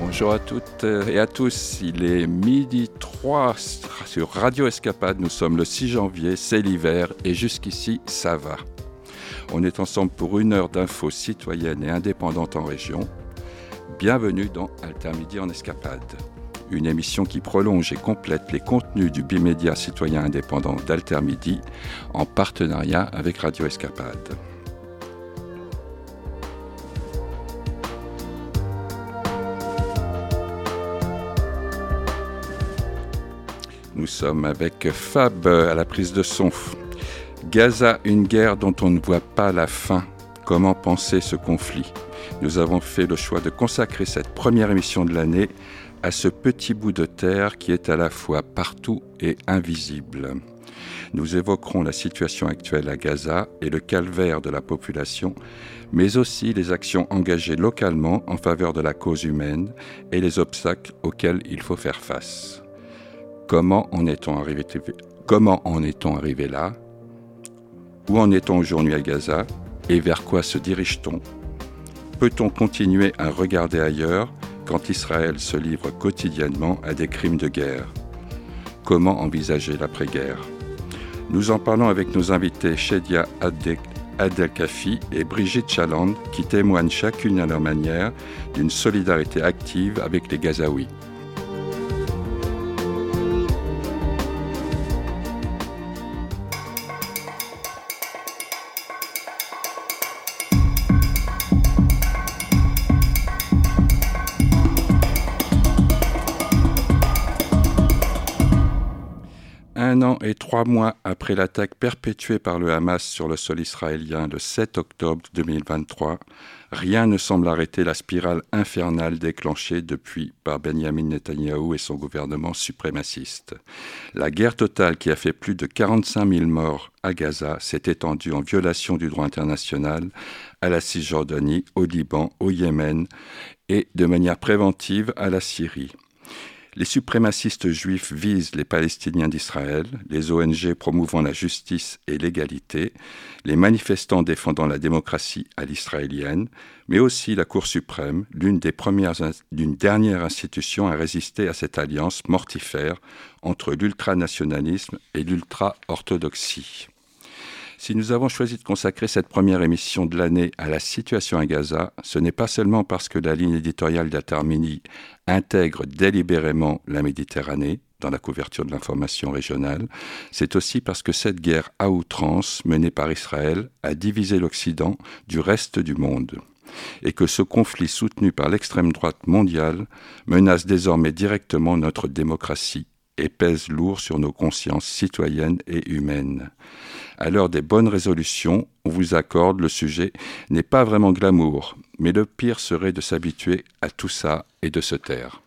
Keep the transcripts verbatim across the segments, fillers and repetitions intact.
Bonjour à toutes et à tous, il est midi trois sur Radio Escapade, nous sommes le six janvier, c'est l'hiver et jusqu'ici ça va. On est ensemble pour une heure d'infos citoyennes et indépendantes en région. Bienvenue dans Altermidi en Escapade, une émission qui prolonge et complète les contenus du bimédia citoyen indépendant d'Altermidi en partenariat avec Radio Escapade. Nous sommes avec Fab à la prise de son. Gaza, une guerre dont on ne voit pas la fin. Comment penser ce conflit ? Nous avons fait le choix de consacrer cette première émission de l'année à ce petit bout de terre qui est à la fois partout et invisible. Nous évoquerons la situation actuelle à Gaza et le calvaire de la population, mais aussi les actions engagées localement en faveur de la cause humaine et les obstacles auxquels il faut faire face. Comment en est-on arrivé, comment en est-on arrivé là ? Où en est-on aujourd'hui à Gaza ? Et vers quoi se dirige-t-on ? Peut-on continuer à regarder ailleurs quand Israël se livre quotidiennement à des crimes de guerre ? Comment envisager l'après-guerre ? Nous en parlons avec nos invités Shedia Abdelkafi et Brigitte Chaland qui témoignent chacune à leur manière d'une solidarité active avec les Gazaouis. Un an et trois mois après l'attaque perpétuée par le Hamas sur le sol israélien le sept octobre deux mille vingt-trois, rien ne semble arrêter la spirale infernale déclenchée depuis par Benyamin Netanyahou et son gouvernement suprémaciste. La guerre totale qui a fait plus de quarante-cinq mille morts à Gaza s'est étendue en violation du droit international à la Cisjordanie, au Liban, au Yémen et de manière préventive à la Syrie. Les suprémacistes juifs visent les Palestiniens d'Israël, les O N G promouvant la justice et l'égalité, les manifestants défendant la démocratie à l'israélienne, mais aussi la Cour suprême, l'une des premières, d'une dernière institution à résister à cette alliance mortifère entre l'ultranationalisme et l'ultra-orthodoxie. Si nous avons choisi de consacrer cette première émission de l'année à la situation à Gaza, ce n'est pas seulement parce que la ligne éditoriale d'Altermidi intègre délibérément la Méditerranée dans la couverture de l'information régionale, c'est aussi parce que cette guerre à outrance menée par Israël a divisé l'Occident du reste du monde et que ce conflit soutenu par l'extrême droite mondiale menace désormais directement notre démocratie et pèse lourd sur nos consciences citoyennes et humaines. À l'heure des bonnes résolutions, on vous accorde, le sujet n'est pas vraiment glamour, mais le pire serait de s'habituer à tout ça et de se taire.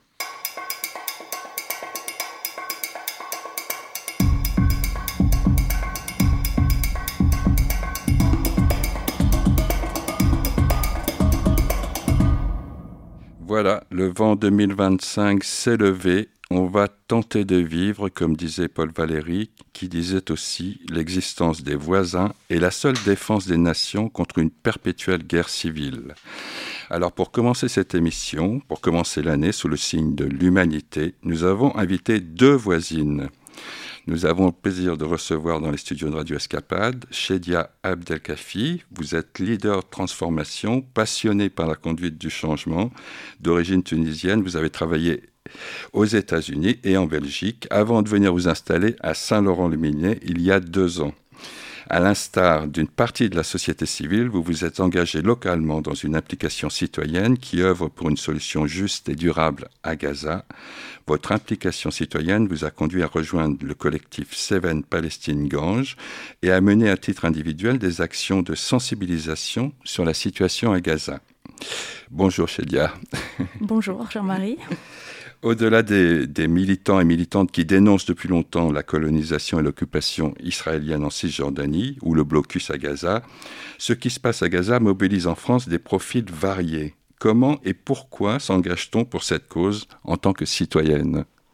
Voilà, le vent deux mille vingt-cinq s'est levé. On va tenter de vivre, comme disait Paul Valéry, qui disait aussi l'existence des voisins est la seule défense des nations contre une perpétuelle guerre civile. Alors pour commencer cette émission, pour commencer l'année sous le signe de l'humanité, nous avons invité deux voisines. Nous avons le plaisir de recevoir dans les studios de Radio Escapade Shedia Abdelkafi. Vous êtes leader de transformation, passionné par la conduite du changement, d'origine tunisienne. Vous avez travaillé aux États-Unis et en Belgique, avant de venir vous installer à Saint-Laurent-le-Minier il y a deux ans. À l'instar d'une partie de la société civile, vous vous êtes engagé localement dans une implication citoyenne qui œuvre pour une solution juste et durable à Gaza. Votre implication citoyenne vous a conduit à rejoindre le collectif Seven Palestine Gange et à mener à titre individuel des actions de sensibilisation sur la situation à Gaza. Bonjour Shedia. Bonjour Jean-Marie. Au-delà des, des militants et militantes qui dénoncent depuis longtemps la colonisation et l'occupation israélienne en Cisjordanie ou le blocus à Gaza, ce qui se passe à Gaza mobilise en France des profils variés. Comment et pourquoi s'engage-t-on pour cette cause en tant que citoyenne ?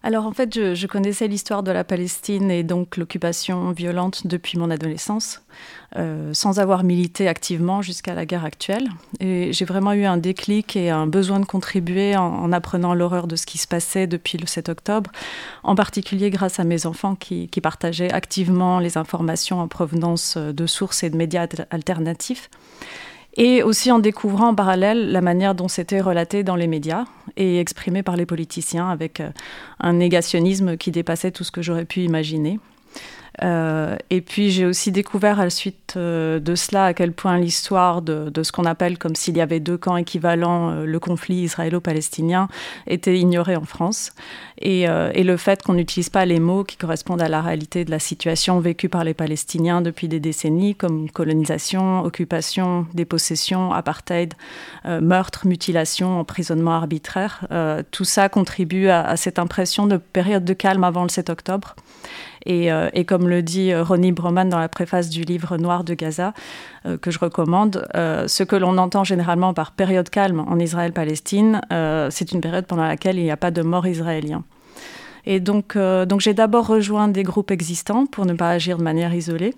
Alors en fait, je, je connaissais l'histoire de la Palestine et donc l'occupation violente depuis mon adolescence, euh, sans avoir milité activement jusqu'à la guerre actuelle. Et j'ai vraiment eu un déclic et un besoin de contribuer en, en apprenant l'horreur de ce qui se passait depuis le sept octobre, en particulier grâce à mes enfants qui, qui partageaient activement les informations en provenance de sources et de médias alternatifs. Et aussi en découvrant en parallèle la manière dont c'était relaté dans les médias et exprimé par les politiciens avec un négationnisme qui dépassait tout ce que j'aurais pu imaginer. Euh, et puis j'ai aussi découvert à la suite euh, de cela à quel point l'histoire de, de ce qu'on appelle comme s'il y avait deux camps équivalents, euh, le conflit israélo-palestinien, était ignorée en France. Et, euh, et le fait qu'on n'utilise pas les mots qui correspondent à la réalité de la situation vécue par les Palestiniens depuis des décennies, comme colonisation, occupation, dépossession, apartheid, euh, meurtre, mutilation, emprisonnement arbitraire, euh, tout ça contribue à, à cette impression de période de calme avant le sept octobre. Et, euh, et comme le dit Ronnie Broman dans la préface du livre Noir de Gaza, euh, que je recommande, euh, ce que l'on entend généralement par période calme en Israël-Palestine, euh, c'est une période pendant laquelle il n'y a pas de morts israéliens. Et donc, euh, donc j'ai d'abord rejoint des groupes existants pour ne pas agir de manière isolée.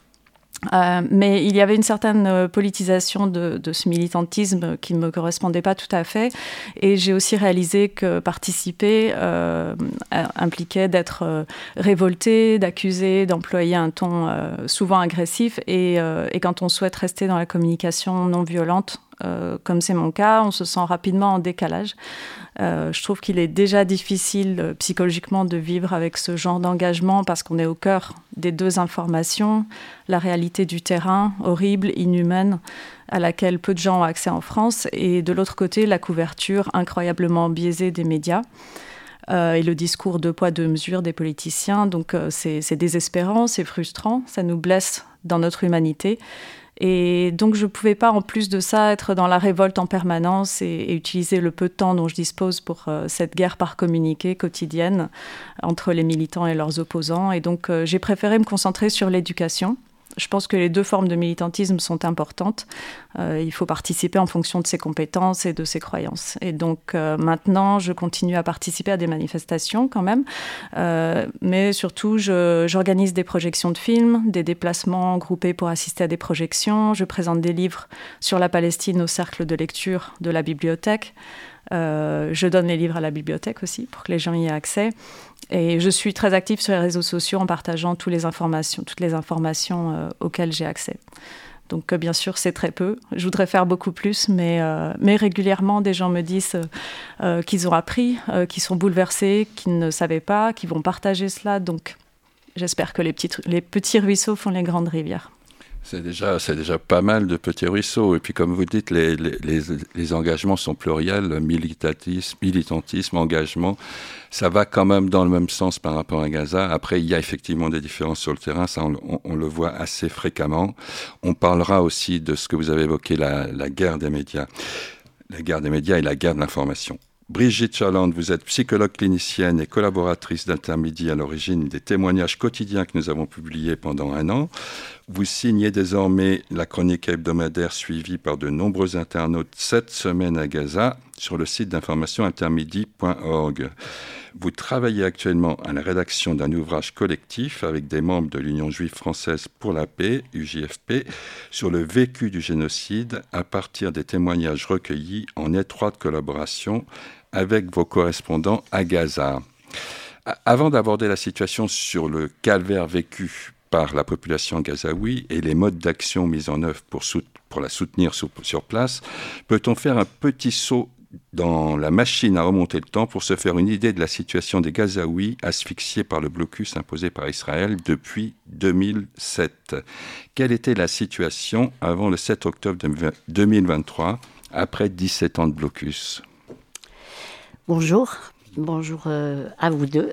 Euh, mais il y avait une certaine politisation de, de ce militantisme qui ne me correspondait pas tout à fait. Et j'ai aussi réalisé que participer euh, impliquait d'être euh, révolté, d'accuser, d'employer un ton euh, souvent agressif. Et, euh, et quand on souhaite rester dans la communication non violente, euh, comme c'est mon cas, on se sent rapidement en décalage. Euh, je trouve qu'il est déjà difficile euh, psychologiquement de vivre avec ce genre d'engagement parce qu'on est au cœur des deux informations, la réalité du terrain, horrible, inhumaine, à laquelle peu de gens ont accès en France, et de l'autre côté, la couverture incroyablement biaisée des médias euh, et le discours deux poids, deux mesures des politiciens. Donc euh, c'est, c'est désespérant, c'est frustrant, ça nous blesse dans notre humanité. Et donc, je ne pouvais pas, en plus de ça, être dans la révolte en permanence et, et utiliser le peu de temps dont je dispose pour euh, cette guerre par communiqué quotidienne entre les militants et leurs opposants. Et donc, euh, j'ai préféré me concentrer sur l'éducation. Je pense que les deux formes de militantisme sont importantes. Euh, il faut participer en fonction de ses compétences et de ses croyances. Et donc euh, maintenant, je continue à participer à des manifestations quand même. Euh, mais surtout, je, j'organise des projections de films, des déplacements groupés pour assister à des projections. Je présente des livres sur la Palestine au cercle de lecture de la bibliothèque. Euh, je donne les livres à la bibliothèque aussi pour que les gens y aient accès. Et je suis très active sur les réseaux sociaux en partageant toutes les informations, toutes les informations euh, auxquelles j'ai accès. Donc euh, bien sûr, c'est très peu. Je voudrais faire beaucoup plus, mais, euh, mais régulièrement, des gens me disent euh, qu'ils ont appris, euh, qu'ils sont bouleversés, qu'ils ne savaient pas, qu'ils vont partager cela. Donc j'espère que les petits, les petits ruisseaux font les grandes rivières. C'est déjà, c'est déjà pas mal de petits ruisseaux. Et puis, comme vous dites, les, les, les, les engagements sont pluriels, militantisme, militantisme, engagement. Ça va quand même dans le même sens par rapport à Gaza. Après, il y a effectivement des différences sur le terrain. Ça, on, on, on le voit assez fréquemment. On parlera aussi de ce que vous avez évoqué, la, la guerre des médias. La guerre des médias et la guerre de l'information. Brigitte Chaland, vous êtes psychologue clinicienne et collaboratrice d'Intermidi à l'origine des témoignages quotidiens que nous avons publiés pendant un an. Vous signez désormais la chronique hebdomadaire suivie par de nombreux internautes cette semaine à Gaza sur le site d'information intermidi point org. Vous travaillez actuellement à la rédaction d'un ouvrage collectif avec des membres de l'Union juive française pour la paix, U J F P, sur le vécu du génocide à partir des témoignages recueillis en étroite collaboration avec vos correspondants à Gaza. Avant d'aborder la situation sur le calvaire vécu par la population gazaoui et les modes d'action mis en œuvre pour, sout- pour la soutenir sur, sur place, peut-on faire un petit saut dans la machine à remonter le temps pour se faire une idée de la situation des Gazaouis asphyxiés par le blocus imposé par Israël depuis deux mille sept. Quelle était la situation avant le sept octobre deux mille vingt-trois, après dix-sept ans de blocus ? Bonjour, bonjour euh, à vous deux.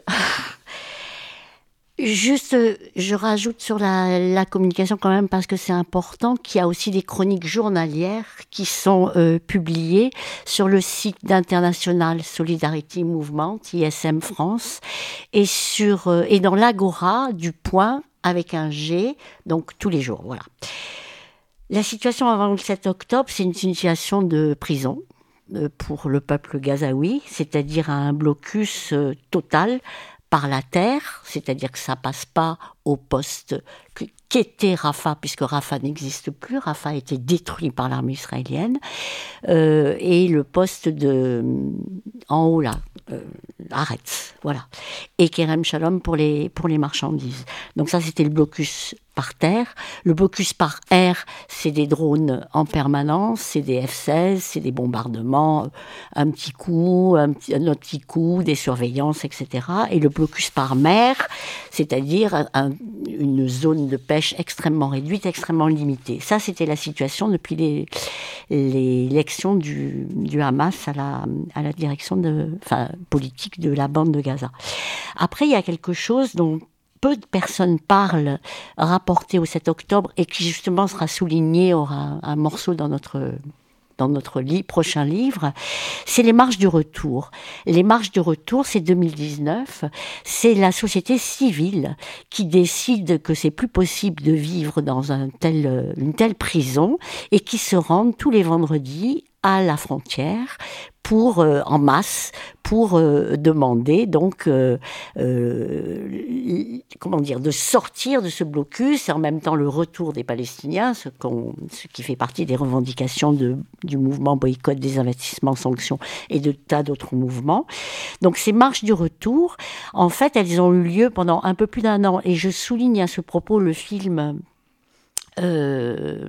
Juste, je rajoute sur la, la communication quand même, parce que c'est important, qu'il y a aussi des chroniques journalières qui sont euh, publiées sur le site d'International Solidarity Movement, I S M France, et, sur, euh, et dans l'Agora du Point, avec un G, donc tous les jours, voilà. La situation avant le sept octobre, c'est une situation de prison, euh, pour le peuple gazaoui, c'est-à-dire à un blocus euh, total par la terre, c'est-à-dire que ça passe pas au poste qu'était Rafah, puisque Rafah n'existe plus, Rafah a été détruit par l'armée israélienne, euh, et le poste de en haut là, euh, Haaretz, voilà, et Kerem Shalom pour les pour les marchandises. Donc ça c'était le blocus par terre. Le blocus par air, c'est des drones en permanence, c'est des F seize, c'est des bombardements, un petit coup, un, petit, un autre petit coup, des surveillances, et cetera. Et le blocus par mer, c'est-à-dire un, une zone de pêche extrêmement réduite, extrêmement limitée. Ça, c'était la situation depuis les, les l'élection du, du Hamas à la, à la direction de, enfin, politique de la bande de Gaza. Après, il y a quelque chose dont peu de personnes parlent, rapporté au sept octobre, et qui justement sera souligné, aura un, un morceau dans notre, dans notre li- prochain livre, c'est les marches du retour. Les marches du retour, c'est deux mille dix-neuf, c'est la société civile qui décide que c'est plus possible de vivre dans un tel, une telle prison, et qui se rendent tous les vendredis à la frontière pour euh, en masse pour euh, demander donc euh, euh, comment dire de sortir de ce blocus et en même temps le retour des Palestiniens, ce, qu'on, ce qui fait partie des revendications de, du mouvement boycott des investissements sanctions et de tas d'autres mouvements. Donc ces marches du retour, en fait, elles ont eu lieu pendant un peu plus d'un an, et je souligne à ce propos le film Euh,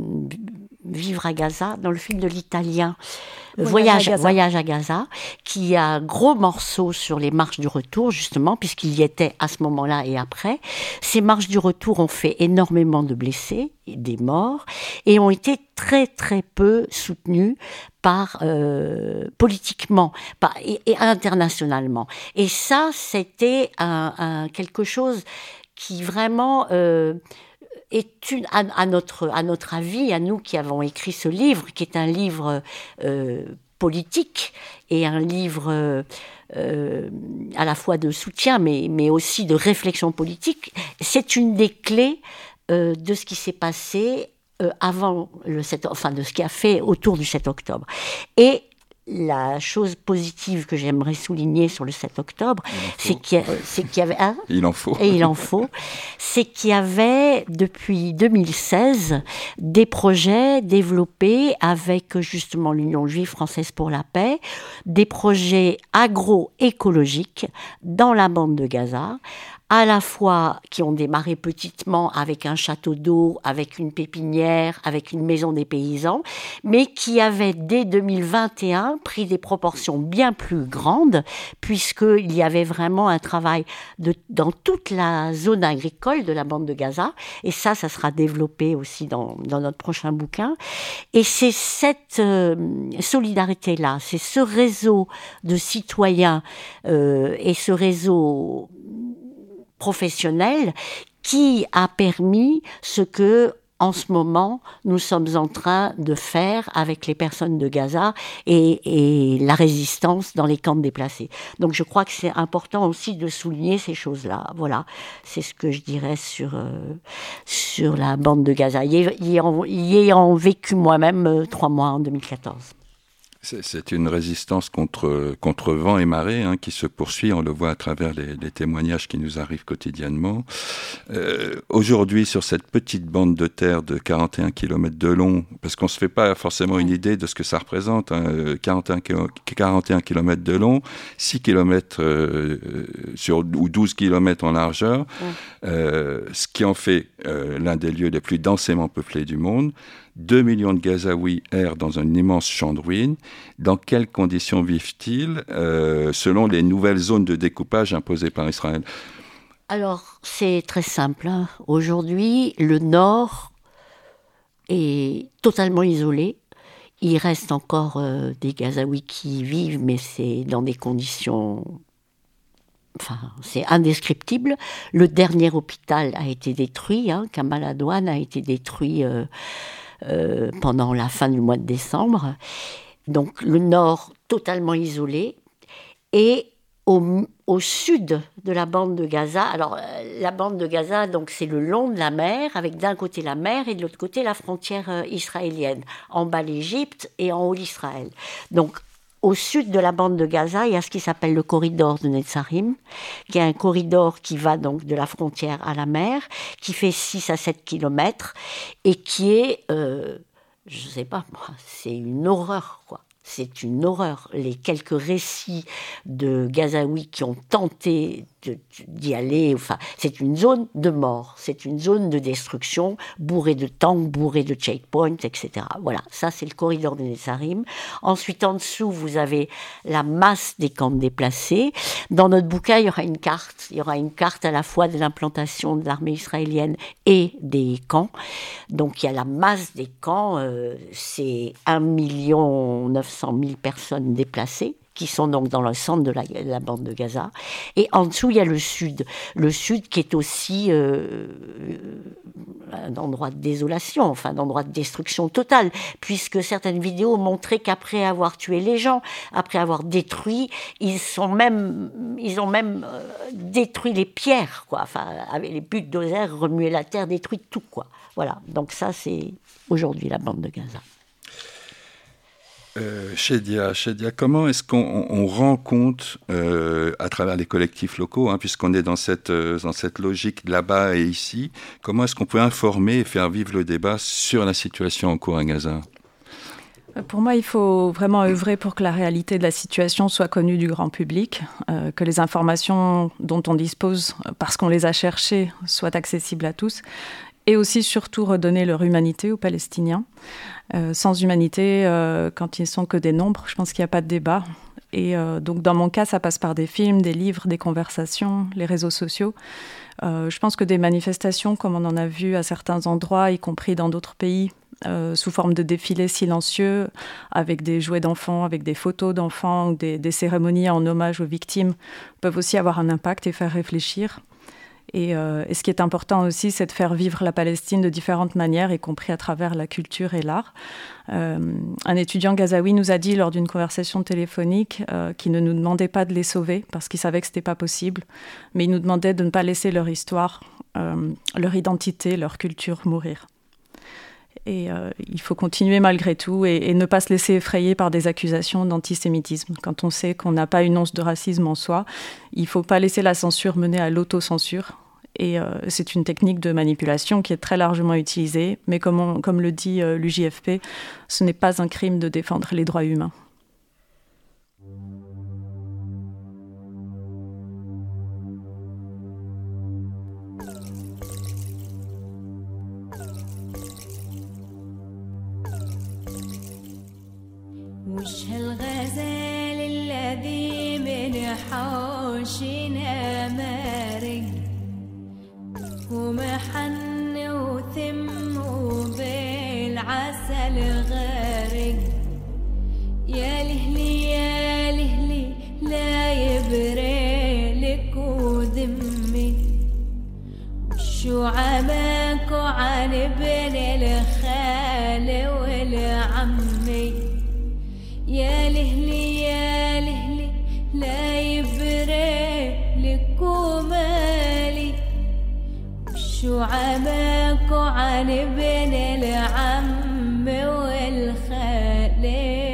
Vivre à Gaza, dans le film de l'italien Voyage, Voyage, à Gaza. Voyage à Gaza, qui a un gros morceau sur les marches du retour, justement, puisqu'il y était à ce moment-là et après. Ces marches du retour ont fait énormément de blessés, et des morts, et ont été très très peu soutenues par euh, politiquement par, et, et internationalement. Et ça, c'était un, un, quelque chose qui vraiment... Euh, est une, à, à, notre, à notre avis, à nous qui avons écrit ce livre, qui est un livre euh, politique et un livre euh, euh, à la fois de soutien, mais, mais aussi de réflexion politique, c'est une des clés euh, de ce qui s'est passé euh, avant le sept, enfin de ce qui a fait autour du sept octobre. Et la chose positive que j'aimerais souligner sur le sept octobre, c'est qu'il y, a, c'est qu'il y avait... Hein il en faut. Et il en faut. C'est qu'il y avait, depuis deux mille seize, des projets développés avec justement l'Union juive française pour la paix, des projets agroécologiques dans la bande de Gaza, à la fois qui ont démarré petitement avec un château d'eau, avec une pépinière, avec une maison des paysans, mais qui avaient dès deux mille vingt et un pris des proportions bien plus grandes, puisqu'il y avait vraiment un travail de, dans toute la zone agricole de la bande de Gaza, et ça, ça sera développé aussi dans, dans notre prochain bouquin. Et c'est cette euh, solidarité-là, c'est ce réseau de citoyens euh, et ce réseau professionnel qui a permis ce que, en ce moment, nous sommes en train de faire avec les personnes de Gaza et, et la résistance dans les camps de déplacés. Donc je crois que c'est important aussi de souligner ces choses-là. Voilà, c'est ce que je dirais sur, euh, sur la bande de Gaza. Y ayant, y ayant vécu moi-même euh, trois mois en deux mille quatorze. C'est une résistance contre, contre vent et marée hein, qui se poursuit, on le voit à travers les, les témoignages qui nous arrivent quotidiennement. Euh, aujourd'hui, sur cette petite bande de terre de quarante et un kilomètres de long, parce qu'on ne se fait pas forcément une idée de ce que ça représente, hein, quarante et un kilomètres de long, six kilomètres euh, sur, ou douze kilomètres en largeur, ouais. euh, ce qui en fait euh, l'un des lieux les plus densément peuplés du monde. Deux millions de Gazaouis errent dans un immense champ de ruines. Dans quelles conditions vivent-ils euh, selon les nouvelles zones de découpage imposées par Israël? Alors, c'est très simple. Hein. Aujourd'hui, le nord est totalement isolé. Il reste encore euh, des Gazaouis qui y vivent, mais c'est dans des conditions... Enfin, c'est indescriptible. Le dernier hôpital a été détruit. Hein. Kamal Adwan a été détruit... Euh, Euh, pendant la fin du mois de décembre. Donc le nord totalement isolé. Et au, au sud de la bande de Gaza. Alors, la bande de Gaza, donc, c'est le long de la mer, avec d'un côté la mer et de l'autre côté la frontière euh, israélienne. En bas l'Égypte et en haut l'Israël. Donc, au sud de la bande de Gaza, il y a ce qui s'appelle le corridor de Netzarim, qui est un corridor qui va donc de la frontière à la mer, qui fait six à sept kilomètres et qui est, euh, je ne sais pas moi, c'est une horreur, quoi. C'est une horreur. Les quelques récits de Gazaouis qui ont tenté de, d'y aller, enfin, c'est une zone de mort, c'est une zone de destruction, bourrée de tanks, bourrée de checkpoints, et cetera. Voilà, ça c'est le corridor de Netzarim. Ensuite, en dessous, vous avez la masse des camps déplacés. Dans notre bouquin, il y aura une carte. Il y aura une carte à la fois de l'implantation de l'armée israélienne et des camps. Donc, il y a la masse des camps, euh, c'est un million neuf cent mille personnes déplacées, qui sont donc dans le centre de la, la bande de Gaza. Et en dessous, il y a le sud. Le sud qui est aussi euh, un endroit de désolation, enfin un endroit de destruction totale, puisque certaines vidéos montraient qu'après avoir tué les gens, après avoir détruit, ils, sont même, ils ont même euh, détruit les pierres, quoi. Enfin, avec les bulldozers, remuer la terre, détruit tout, quoi. Voilà, donc ça, c'est aujourd'hui la bande de Gaza. Euh, Shedia, Shedia, comment est-ce qu'on on rend compte, euh, à travers les collectifs locaux, hein, puisqu'on est dans cette, euh, dans cette logique là-bas et ici, comment est-ce qu'on peut informer et faire vivre le débat sur la situation en cours à Gaza ? Pour moi, il faut vraiment œuvrer pour que la réalité de la situation soit connue du grand public, euh, que les informations dont on dispose, parce qu'on les a cherchées, soient accessibles à tous, et aussi surtout redonner leur humanité aux Palestiniens. Euh, sans humanité, euh, quand ils ne sont que des nombres, je pense qu'il n'y a pas de débat. Et euh, donc dans mon cas, ça passe par des films, des livres, des conversations, les réseaux sociaux. Euh, je pense que des manifestations, comme on en a vu à certains endroits, y compris dans d'autres pays, euh, sous forme de défilés silencieux, avec des jouets d'enfants, avec des photos d'enfants, ou des, des cérémonies en hommage aux victimes, peuvent aussi avoir un impact et faire réfléchir. Et, euh, et ce qui est important aussi, c'est de faire vivre la Palestine de différentes manières, y compris à travers la culture et l'art. Euh, un étudiant gazaoui nous a dit lors d'une conversation téléphonique euh, qu'il ne nous demandait pas de les sauver parce qu'il savait que ce n'était pas possible, mais il nous demandait de ne pas laisser leur histoire, euh, leur identité, leur culture mourir. Et euh, il faut continuer malgré tout et, et ne pas se laisser effrayer par des accusations d'antisémitisme. Quand on sait qu'on n'a pas une once de racisme en soi, il ne faut pas laisser la censure mener à l'autocensure. Et euh, c'est une technique de manipulation qui est très largement utilisée. Mais comme, on, comme le dit euh, l'U J F P, ce n'est pas un crime de défendre les droits humains. وش هالغزال الذي من حوشنا مارق ومحن وثم وبالعسل غارق يا لهلي يا لهلي لا يبريلك ودمي وشو عماك عن ابن الخال والعمي يا لهلي يا لهلي لا يبري لك ومالي وشو عماك عن ابن العم والخالي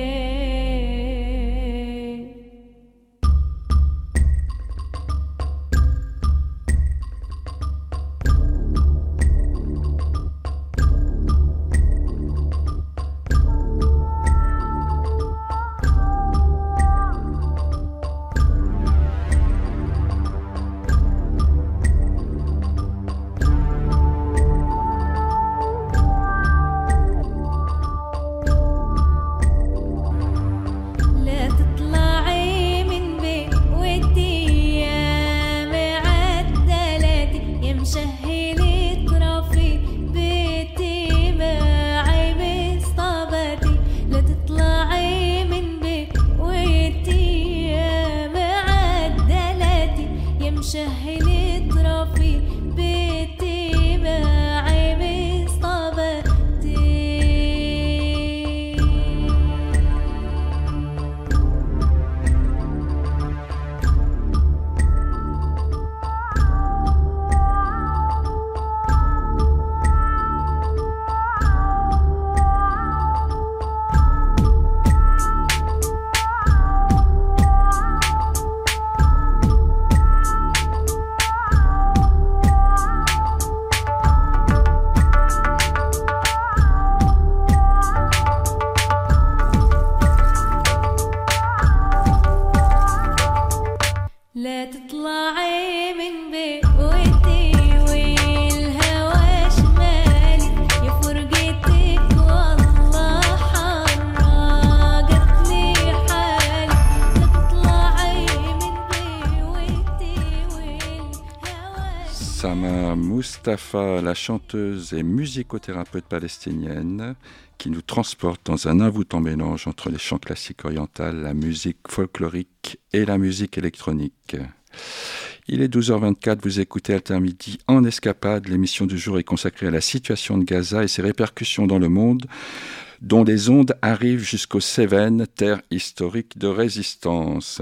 Mustapha, la chanteuse et musicothérapeute palestinienne, qui nous transporte dans un envoûtant mélange entre les chants classiques orientaux, la musique folklorique et la musique électronique. Il est douze heures vingt-quatre, vous écoutez Altermidi en escapade. L'émission du jour est consacrée à la situation de Gaza et ses répercussions dans le monde, dont les ondes arrivent jusqu'aux Cévennes, terre historique de résistance.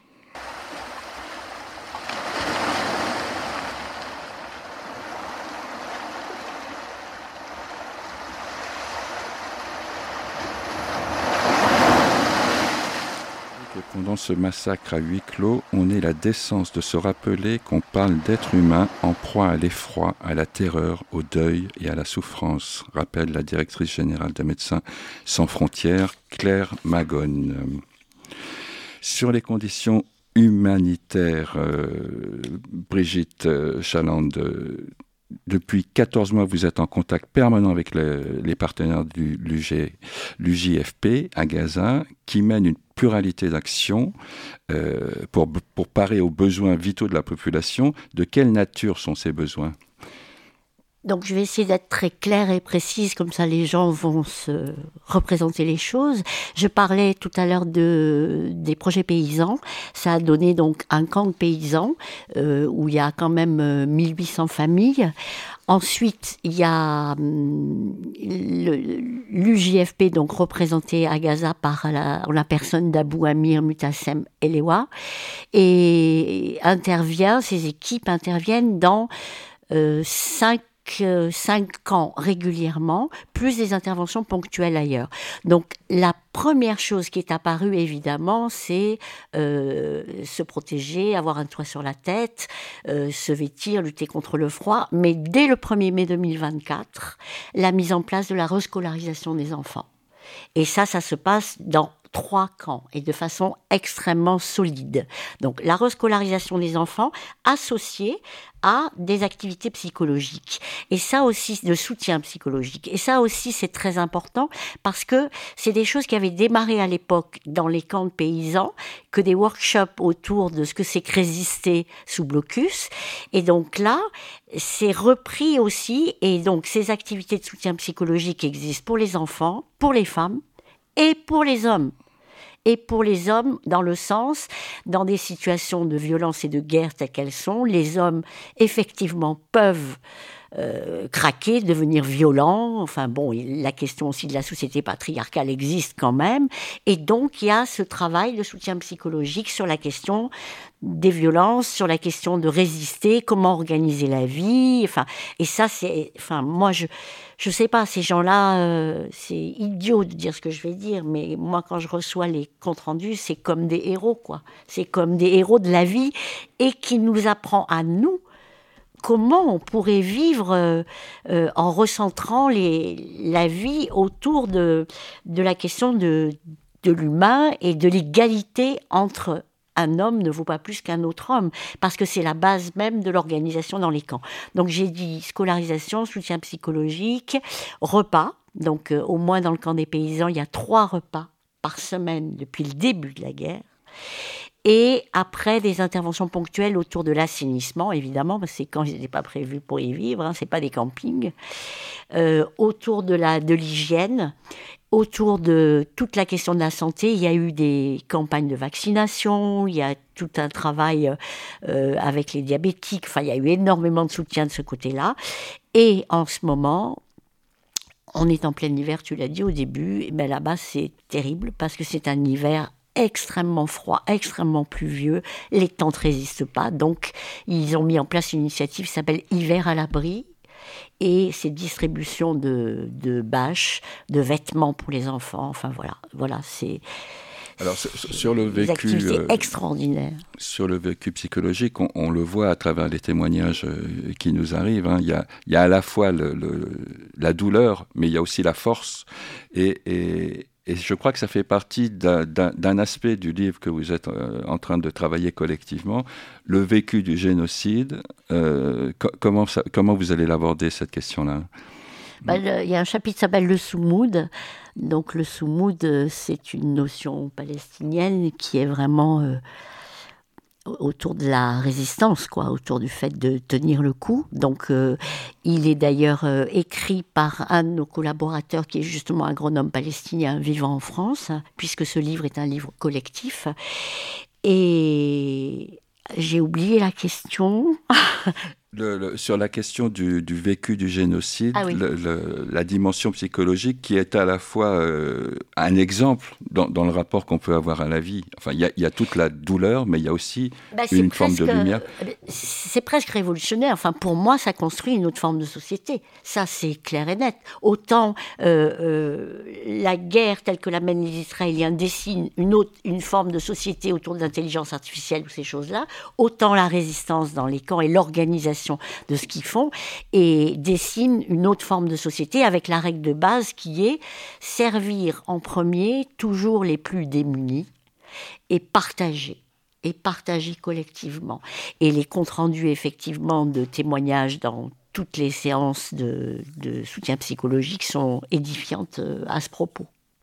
Pendant ce massacre à huis clos, on est la décence de se rappeler qu'on parle d'êtres humains en proie à l'effroi, à la terreur, au deuil et à la souffrance, rappelle la directrice générale de Médecins sans frontières, Claire Magone. Sur les conditions humanitaires, euh, Brigitte euh, Chalande, euh, depuis quatorze mois, vous êtes en contact permanent avec le, les partenaires du l'U G, l'U J F P à Gaza, qui mène une pluralité d'actions euh, pour, pour parer aux besoins vitaux de la population. De quelle nature sont ces besoins ? Donc je vais essayer d'être très claire et précise, comme ça les gens vont se représenter les choses. Je parlais tout à l'heure de, des projets paysans. Ça a donné donc un camp de paysans euh, où il y a quand même mille huit cents familles. Ensuite, il y a l'U J F P, donc représenté à Gaza par la, la personne d'Abou Amir Mutassem Elewa, et intervient, ces équipes interviennent dans euh, cinq cinq camps régulièrement, plus des interventions ponctuelles ailleurs. Donc, la première chose qui est apparue, évidemment, c'est euh, se protéger, avoir un toit sur la tête, euh, se vêtir, lutter contre le froid. Mais dès le premier mai deux mille vingt-quatre, la mise en place de la rescolarisation des enfants. Et ça, ça se passe dans trois camps et de façon extrêmement solide. Donc la rescolarisation des enfants associée à des activités psychologiques. Et ça aussi, de soutien psychologique. Et ça aussi, c'est très important parce que c'est des choses qui avaient démarré à l'époque dans les camps de paysans, que des workshops autour de ce que c'est que résister sous blocus. Et donc là, c'est repris aussi. Et donc ces activités de soutien psychologique existent pour les enfants, pour les femmes, et pour les hommes. Et pour les hommes, dans le sens, dans des situations de violence et de guerre telles qu'elles sont, les hommes, effectivement, peuvent euh, craquer, devenir violents. Enfin bon, la question aussi de la société patriarcale existe quand même. Et donc, il y a ce travail de soutien psychologique sur la question des violences, sur la question de résister, comment organiser la vie. Enfin, et ça, c'est... Enfin, moi, je... Je sais pas, ces gens-là, euh, c'est idiot de dire ce que je vais dire, mais moi, quand je reçois les comptes rendus, c'est comme des héros, quoi. C'est comme des héros de la vie et qui nous apprend à nous comment on pourrait vivre euh, euh, en recentrant les, la vie autour de, de la question de, de l'humain et de l'égalité entre un homme ne vaut pas plus qu'un autre homme, parce que c'est la base même de l'organisation dans les camps. Donc j'ai dit scolarisation, soutien psychologique, repas. Donc euh, au moins dans le camp des paysans, il y a trois repas par semaine depuis le début de la guerre. Et après, des interventions ponctuelles autour de l'assainissement, évidemment, parce que c'est quand ils n'étaient pas prévus pour y vivre, hein, c'est pas des campings, euh, autour de, la, de l'hygiène, autour de toute la question de la santé. Il y a eu des campagnes de vaccination, il y a tout un travail euh, avec les diabétiques, enfin, il y a eu énormément de soutien de ce côté-là. Et en ce moment, on est en plein hiver, tu l'as dit au début, et bien là-bas, c'est terrible, parce que c'est un hiver extrêmement froid, extrêmement pluvieux, les tentes ne résistent pas, donc ils ont mis en place une initiative qui s'appelle Hiver à l'abri, et c'est distribution de, de bâches, de vêtements pour les enfants, enfin voilà, voilà c'est... Alors sur le vécu euh, extraordinaire. Sur le vécu psychologique, on, on le voit à travers les témoignages euh, qui nous arrivent. Hein. Il y a, il y a à la fois le, le, la douleur, mais il y a aussi la force. Et, et, et je crois que ça fait partie d'un, d'un, d'un aspect du livre que vous êtes euh, en train de travailler collectivement, le vécu du génocide. Euh, co- comment, ça, comment vous allez l'aborder, cette question-là ? Bah, le, il y a un chapitre qui s'appelle le Soumoud. Donc le Soumoud, c'est une notion palestinienne qui est vraiment euh, autour de la résistance, quoi, autour du fait de tenir le coup. Donc, euh, il est d'ailleurs euh, écrit par un de nos collaborateurs, qui est justement un agronome palestinien vivant en France, puisque ce livre est un livre collectif. Et j'ai oublié la question. Le, le, sur la question du, du vécu du génocide, ah oui. le, le, la dimension psychologique qui est à la fois euh, un exemple dans, dans le rapport qu'on peut avoir à la vie. Enfin, il y, y a toute la douleur, mais il y a aussi bah, une presque, forme de lumière. C'est presque révolutionnaire. Enfin, pour moi, ça construit une autre forme de société. Ça, c'est clair et net. Autant euh, euh, la guerre telle que la mènent les Israéliens dessine une, autre, une forme de société autour de l'intelligence artificielle ou ces choses-là, autant la résistance dans les camps et l'organisation de ce qu'ils font et dessine une autre forme de société avec la règle de base qui est servir en premier toujours les plus démunis et partager et partager collectivement. Et les comptes rendus effectivement de témoignages dans toutes les séances de, de soutien psychologique sont édifiantes à ce propos.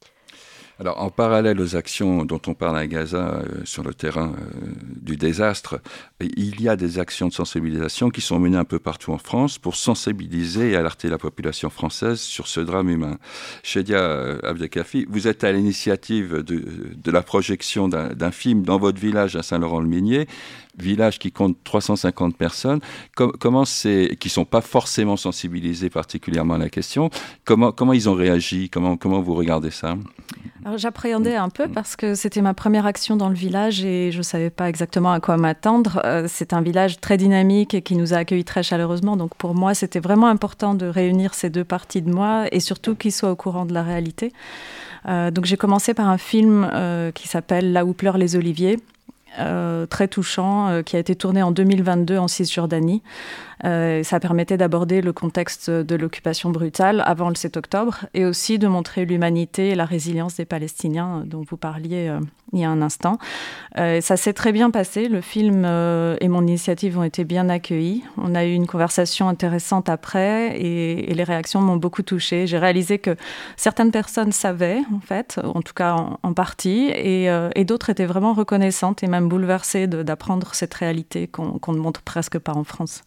Alors, en parallèle aux actions dont on parle à Gaza, euh, sur le terrain euh, du désastre, il y a des actions de sensibilisation qui sont menées un peu partout en France pour sensibiliser et alerter la population française sur ce drame humain. Chedia euh, Abdelkafi, vous êtes à l'initiative de, de la projection d'un, d'un film dans votre village à Saint-Laurent-le-Minier, village qui compte trois cent cinquante personnes, Com- comment c'est, qui ne sont pas forcément sensibilisés particulièrement à la question. Comment, comment ils ont réagi? Comment, comment vous regardez ça? Alors, j'appréhendais un peu parce que c'était ma première action dans le village et je ne savais pas exactement à quoi m'attendre. Euh, c'est un village très dynamique et qui nous a accueillis très chaleureusement. Donc pour moi, c'était vraiment important de réunir ces deux parties de moi et surtout qu'ils soient au courant de la réalité. Euh, donc j'ai commencé par un film euh, qui s'appelle « Là où pleurent les oliviers ». Euh, très touchant, euh, qui a été tourné en deux mille vingt-deux en Cisjordanie. Euh, ça permettait d'aborder le contexte de l'occupation brutale avant le sept octobre et aussi de montrer l'humanité et la résilience des Palestiniens dont vous parliez euh, il y a un instant. Euh, ça s'est très bien passé. Le film euh, et mon initiative ont été bien accueillis. On a eu une conversation intéressante après et, et les réactions m'ont beaucoup touchée. J'ai réalisé que certaines personnes savaient, en fait, en tout cas en, en partie, et, euh, et d'autres étaient vraiment reconnaissantes et même bouleversées de, d'apprendre cette réalité qu'on, qu'on ne montre presque pas en France.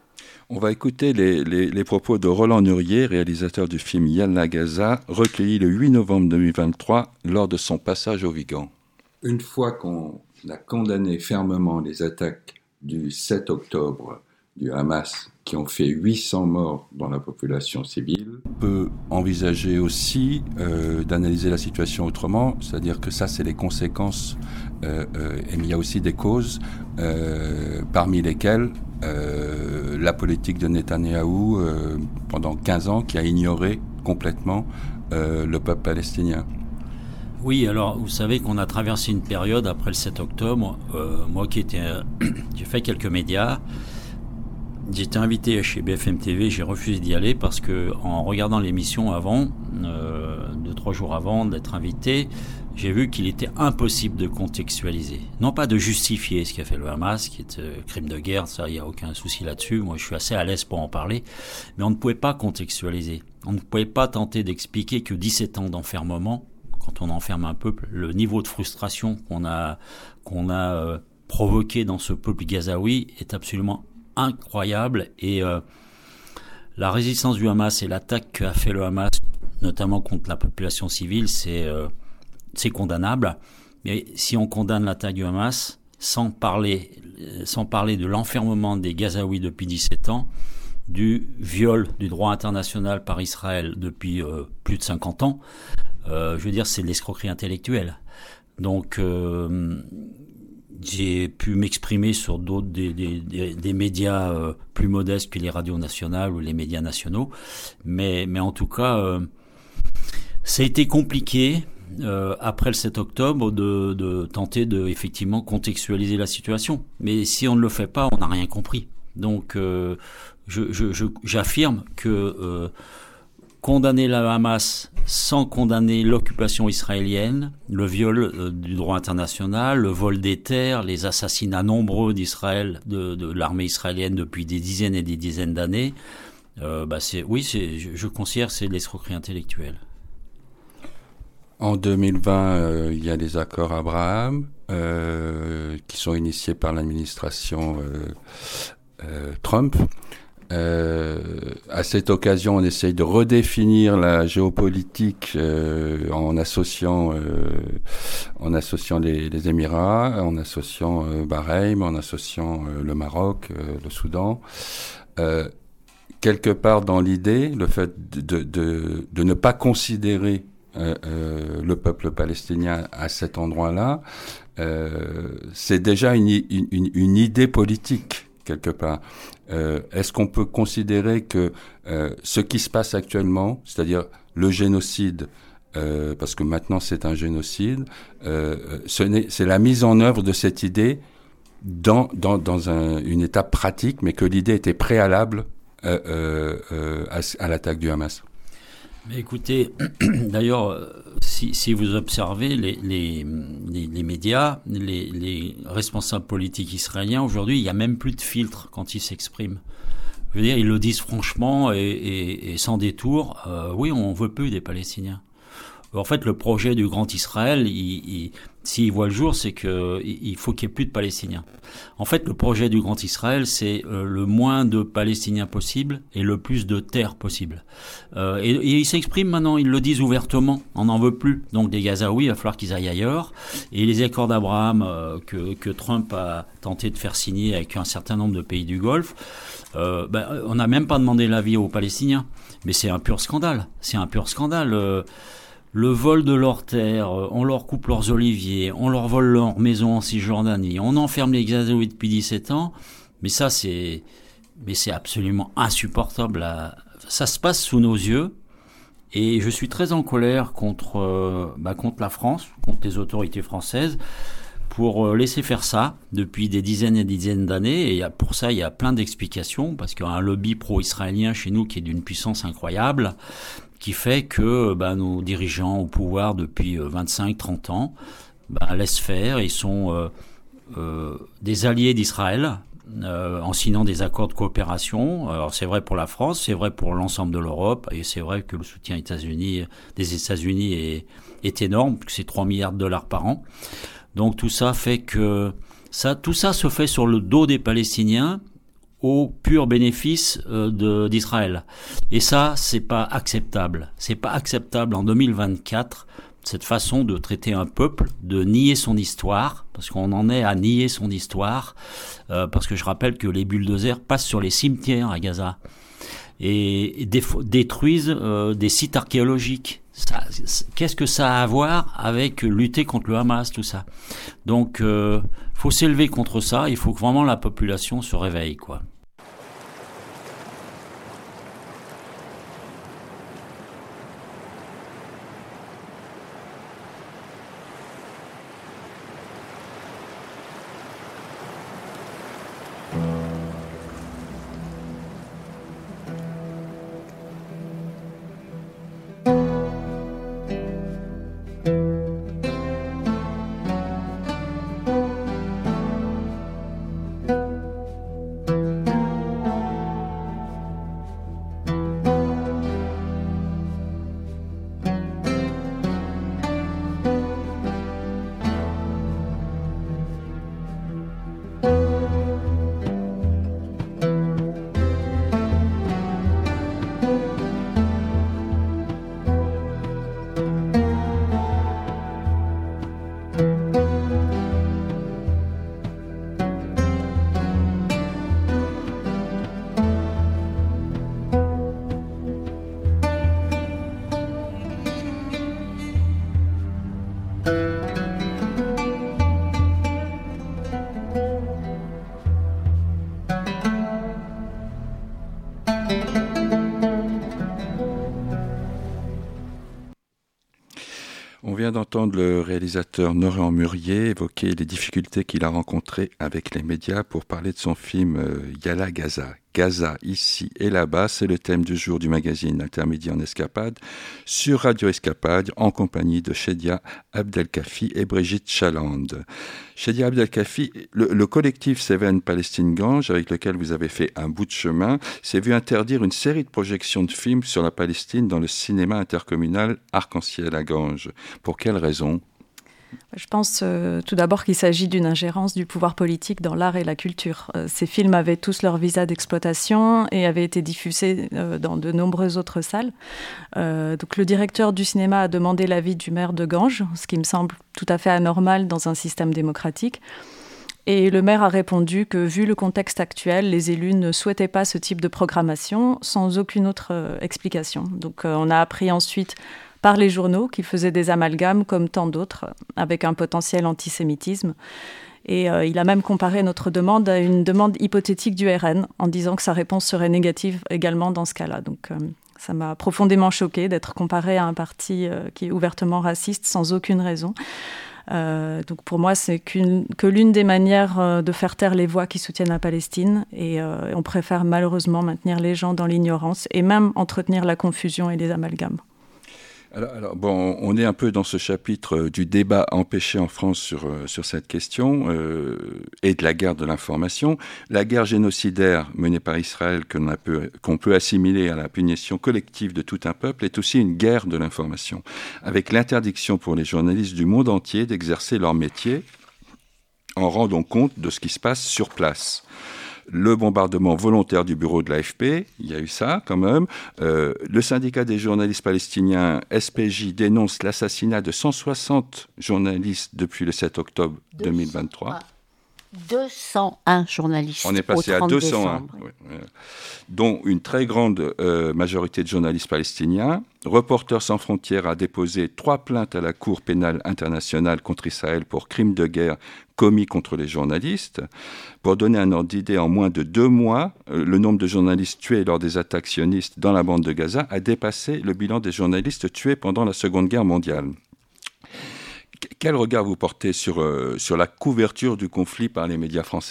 On va écouter les, les, les propos de Roland Nurier, réalisateur du film Yallah Gaza, recueillis le huit novembre deux mille vingt-trois lors de son passage au Vigan. Une fois qu'on a condamné fermement les attaques du sept octobre du Hamas, qui ont fait huit cents morts dans la population civile, on peut envisager aussi euh, d'analyser la situation autrement, c'est-à-dire que ça, c'est les conséquences, euh, euh, et il y a aussi des causes, euh, parmi lesquelles euh, la politique de Netanyahou, euh, pendant quinze ans, qui a ignoré complètement euh, le peuple palestinien. Oui, alors vous savez qu'on a traversé une période après le sept octobre, euh, moi qui étais, euh, j'ai fait quelques médias, j'étais invité chez B F M T V, j'ai refusé d'y aller parce que en regardant l'émission avant, euh, deux trois jours avant d'être invité, j'ai vu qu'il était impossible de contextualiser, non pas de justifier ce qu'a fait le Hamas, qui est euh, crime de guerre, ça il y a aucun souci là-dessus, moi je suis assez à l'aise pour en parler, mais on ne pouvait pas contextualiser, on ne pouvait pas tenter d'expliquer que dix-sept ans d'enfermement, quand on enferme un peuple, le niveau de frustration qu'on a qu'on a euh, provoqué dans ce peuple gazaoui est absolument incroyable et euh, la résistance du Hamas et l'attaque qu'a fait le Hamas, notamment contre la population civile, c'est euh, c'est condamnable. Mais si on condamne l'attaque du Hamas sans parler sans parler de l'enfermement des Gazaouis depuis dix-sept ans, du viol du droit international par Israël depuis euh, plus de cinquante ans, euh, je veux dire c'est de l'escroquerie intellectuelle. Donc euh, j'ai pu m'exprimer sur d'autres des, des, des, des médias euh, plus modestes que les radios nationales ou les médias nationaux, mais, mais en tout cas, euh, ça a été compliqué euh, après le sept octobre de, de tenter de effectivement contextualiser la situation. Mais si on ne le fait pas, on n'a rien compris. Donc, euh, je, je, je, j'affirme que euh, condamner le Hamas sans condamner l'occupation israélienne, le viol euh, du droit international, le vol des terres, les assassinats nombreux d'Israël, de, de l'armée israélienne depuis des dizaines et des dizaines d'années, euh, bah c'est, oui, c'est, je, je considère que c'est de l'escroquerie intellectuelle. En deux mille vingt, euh, il y a les accords Abraham. euh, qui sont initiés par l'administration euh, euh, Trump. Euh, à cette occasion, on essaye de redéfinir la géopolitique euh, en associant, euh, en associant les, les Émirats, en associant euh, Bahreïn, en associant euh, le Maroc, euh, le Soudan. Euh, quelque part dans l'idée, le fait de, de, de ne pas considérer euh, euh, le peuple palestinien à cet endroit-là, euh, c'est déjà une, une, une, une idée politique, quelque part. Euh, est-ce qu'on peut considérer que euh, ce qui se passe actuellement, c'est-à-dire le génocide, euh, parce que maintenant c'est un génocide, euh, ce n'est, c'est la mise en œuvre de cette idée dans, dans, dans un, une étape pratique, mais que l'idée était préalable euh, euh, euh, à, à l'attaque du Hamas? Mais écoutez, d'ailleurs, si, si vous observez les, les, les, les médias, les, les responsables politiques israéliens, aujourd'hui, il n'y a même plus de filtre quand ils s'expriment. Je veux dire, ils le disent franchement et, et, et sans détour. Euh, oui, on ne veut plus des Palestiniens. En fait, le projet du Grand Israël, il, il, s'il voit le jour, c'est que il faut qu'il n'y ait plus de Palestiniens. En fait, le projet du Grand Israël, c'est euh, le moins de Palestiniens possible et le plus de terre possible. Euh, et, et ils s'expriment maintenant, ils le disent ouvertement, on n'en veut plus. Donc des Gazaouis, il va falloir qu'ils aillent ailleurs. Et les accords d'Abraham euh, que, que Trump a tenté de faire signer avec un certain nombre de pays du Golfe, euh, ben, on n'a même pas demandé l'avis aux Palestiniens. Mais c'est un pur scandale. C'est un pur scandale. Euh, Le vol de leurs terres, on leur coupe leurs oliviers, on leur vole leur maison en Cisjordanie, on enferme les Gazaouis depuis dix-sept ans. Mais ça, c'est, mais c'est absolument insupportable. À, ça se passe sous nos yeux. Et je suis très en colère contre, euh, bah, contre la France, contre les autorités françaises, pour laisser faire ça depuis des dizaines et des dizaines d'années. Et pour ça, il y a plein d'explications, parce qu'il y a un lobby pro-israélien chez nous qui est d'une puissance incroyable, qui fait que bah, nos dirigeants au pouvoir depuis vingt-cinq trente ans bah, laissent faire. Ils sont euh, euh, des alliés d'Israël euh, en signant des accords de coopération. Alors c'est vrai pour la France, c'est vrai pour l'ensemble de l'Europe, et c'est vrai que le soutien États-Unis, des États-Unis est, est énorme, puisque c'est trois milliards de dollars par an. Donc tout ça fait que ça, tout ça se fait sur le dos des Palestiniens, au pur bénéfice euh, de, d'Israël. Et ça, c'est pas acceptable. C'est pas acceptable en deux mille vingt-quatre, cette façon de traiter un peuple, de nier son histoire, parce qu'on en est à nier son histoire, euh, parce que je rappelle que les bulldozers passent sur les cimetières à Gaza et, et déf- détruisent euh, des sites archéologiques. Ça, qu'est-ce que ça a à voir avec lutter contre le Hamas, tout ça? Donc, euh, faut s'élever contre ça. Il faut que vraiment la population se réveille, quoi. On vient d'entendre le réalisateur Noran Murier évoquer les difficultés qu'il a rencontrées avec les médias pour parler de son film euh, Yalla Gaza. Gaza, ici et là-bas, c'est le thème du jour du magazine Intermidi en Escapade sur Radio Escapade en compagnie de Shedia Abdelkafi et Brigitte Chaland. Shedia Abdelkafi, le, le collectif Seven Palestine Gange, avec lequel vous avez fait un bout de chemin, s'est vu interdire une série de projections de films sur la Palestine dans le cinéma intercommunal Arc-en-Ciel à Gange. Pour quelle raison ? Je pense euh, tout d'abord qu'il s'agit d'une ingérence du pouvoir politique dans l'art et la culture. Euh, ces films avaient tous leur visa d'exploitation et avaient été diffusés euh, dans de nombreuses autres salles. Euh, donc le directeur du cinéma a demandé l'avis du maire de Ganges, ce qui me semble tout à fait anormal dans un système démocratique. Et le maire a répondu que, vu le contexte actuel, les élus ne souhaitaient pas ce type de programmation sans aucune autre euh, explication. Donc euh, on a appris ensuite par les journaux qui faisaient des amalgames comme tant d'autres, avec un potentiel antisémitisme. Et euh, il a même comparé notre demande à une demande hypothétique du R N, en disant que sa réponse serait négative également dans ce cas-là. Donc euh, ça m'a profondément choquée d'être comparé à un parti euh, qui est ouvertement raciste sans aucune raison. Euh, donc pour moi, c'est qu'une, que l'une des manières euh, de faire taire les voix qui soutiennent la Palestine. Et euh, on préfère malheureusement maintenir les gens dans l'ignorance et même entretenir la confusion et les amalgames. Alors, alors, bon, on est un peu dans ce chapitre euh, du débat empêché en France sur, euh, sur cette question euh, et de la guerre de l'information. La guerre génocidaire menée par Israël, qu'on, a peu, qu'on peut assimiler à la punition collective de tout un peuple, est aussi une guerre de l'information, avec l'interdiction pour les journalistes du monde entier d'exercer leur métier en rendant compte de ce qui se passe sur place. Le bombardement volontaire du bureau de l'A F P, il y a eu ça quand même. Euh, le syndicat des journalistes palestiniens, S P J, dénonce l'assassinat de cent soixante journalistes depuis le sept octobre deux mille vingt-trois. deux cent un journalistes. On est passé à deux cent un, décembre. ouais, ouais. Dont une très grande euh, majorité de journalistes palestiniens. Reporters sans frontières a déposé trois plaintes à la Cour pénale internationale contre Israël pour crimes de guerre commis contre les journalistes. Pour donner un ordre d'idée, en moins de deux mois, euh, le nombre de journalistes tués lors des attaques sionistes dans la bande de Gaza a dépassé le bilan des journalistes tués pendant la Seconde Guerre mondiale. Quel regard vous portez sur, euh, sur la couverture du conflit par les médias français ?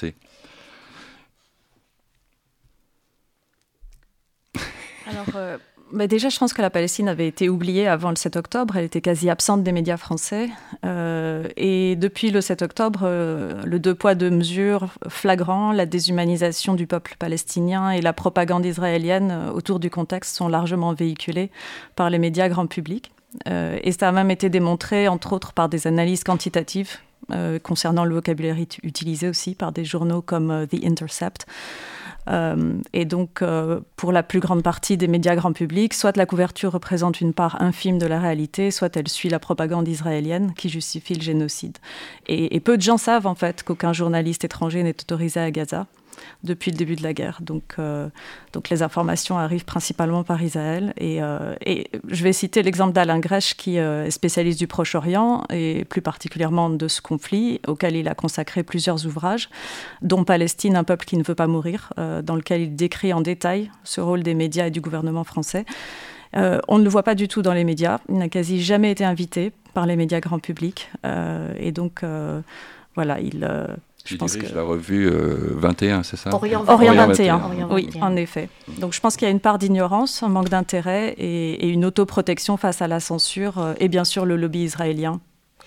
Alors, euh, bah déjà, je pense que la Palestine avait été oubliée avant le sept octobre. Elle était quasi absente des médias français. Euh, et depuis le sept octobre, euh, le deux poids, deux mesures flagrant, la déshumanisation du peuple palestinien et la propagande israélienne euh, autour du contexte sont largement véhiculées par les médias grand public. Euh, et ça a même été démontré, entre autres, par des analyses quantitatives euh, concernant le vocabulaire it- utilisé aussi par des journaux comme euh, The Intercept. Euh, et donc, euh, pour la plus grande partie des médias grand public, soit la couverture représente une part infime de la réalité, soit elle suit la propagande israélienne qui justifie le génocide. Et, et peu de gens savent, en fait, qu'aucun journaliste étranger n'est autorisé à Gaza depuis le début de la guerre. Donc, euh, donc les informations arrivent principalement par Israël. Et, euh, et je vais citer l'exemple d'Alain Grèche, qui euh, est spécialiste du Proche-Orient, et plus particulièrement de ce conflit, auquel il a consacré plusieurs ouvrages, dont Palestine, un peuple qui ne veut pas mourir, euh, dans lequel il décrit en détail ce rôle des médias et du gouvernement français. Euh, on ne le voit pas du tout dans les médias. Il n'a quasi jamais été invité par les médias grand public. Euh, et donc, euh, voilà, il... Euh, Je Je pense dirige que... la revue euh, vingt et un, c'est ça ? Orient, Orient Orient vingt et un, vingt et un. oui, en effet. Donc je pense qu'il y a une part d'ignorance, un manque d'intérêt et, et une autoprotection face à la censure euh, et bien sûr le lobby israélien.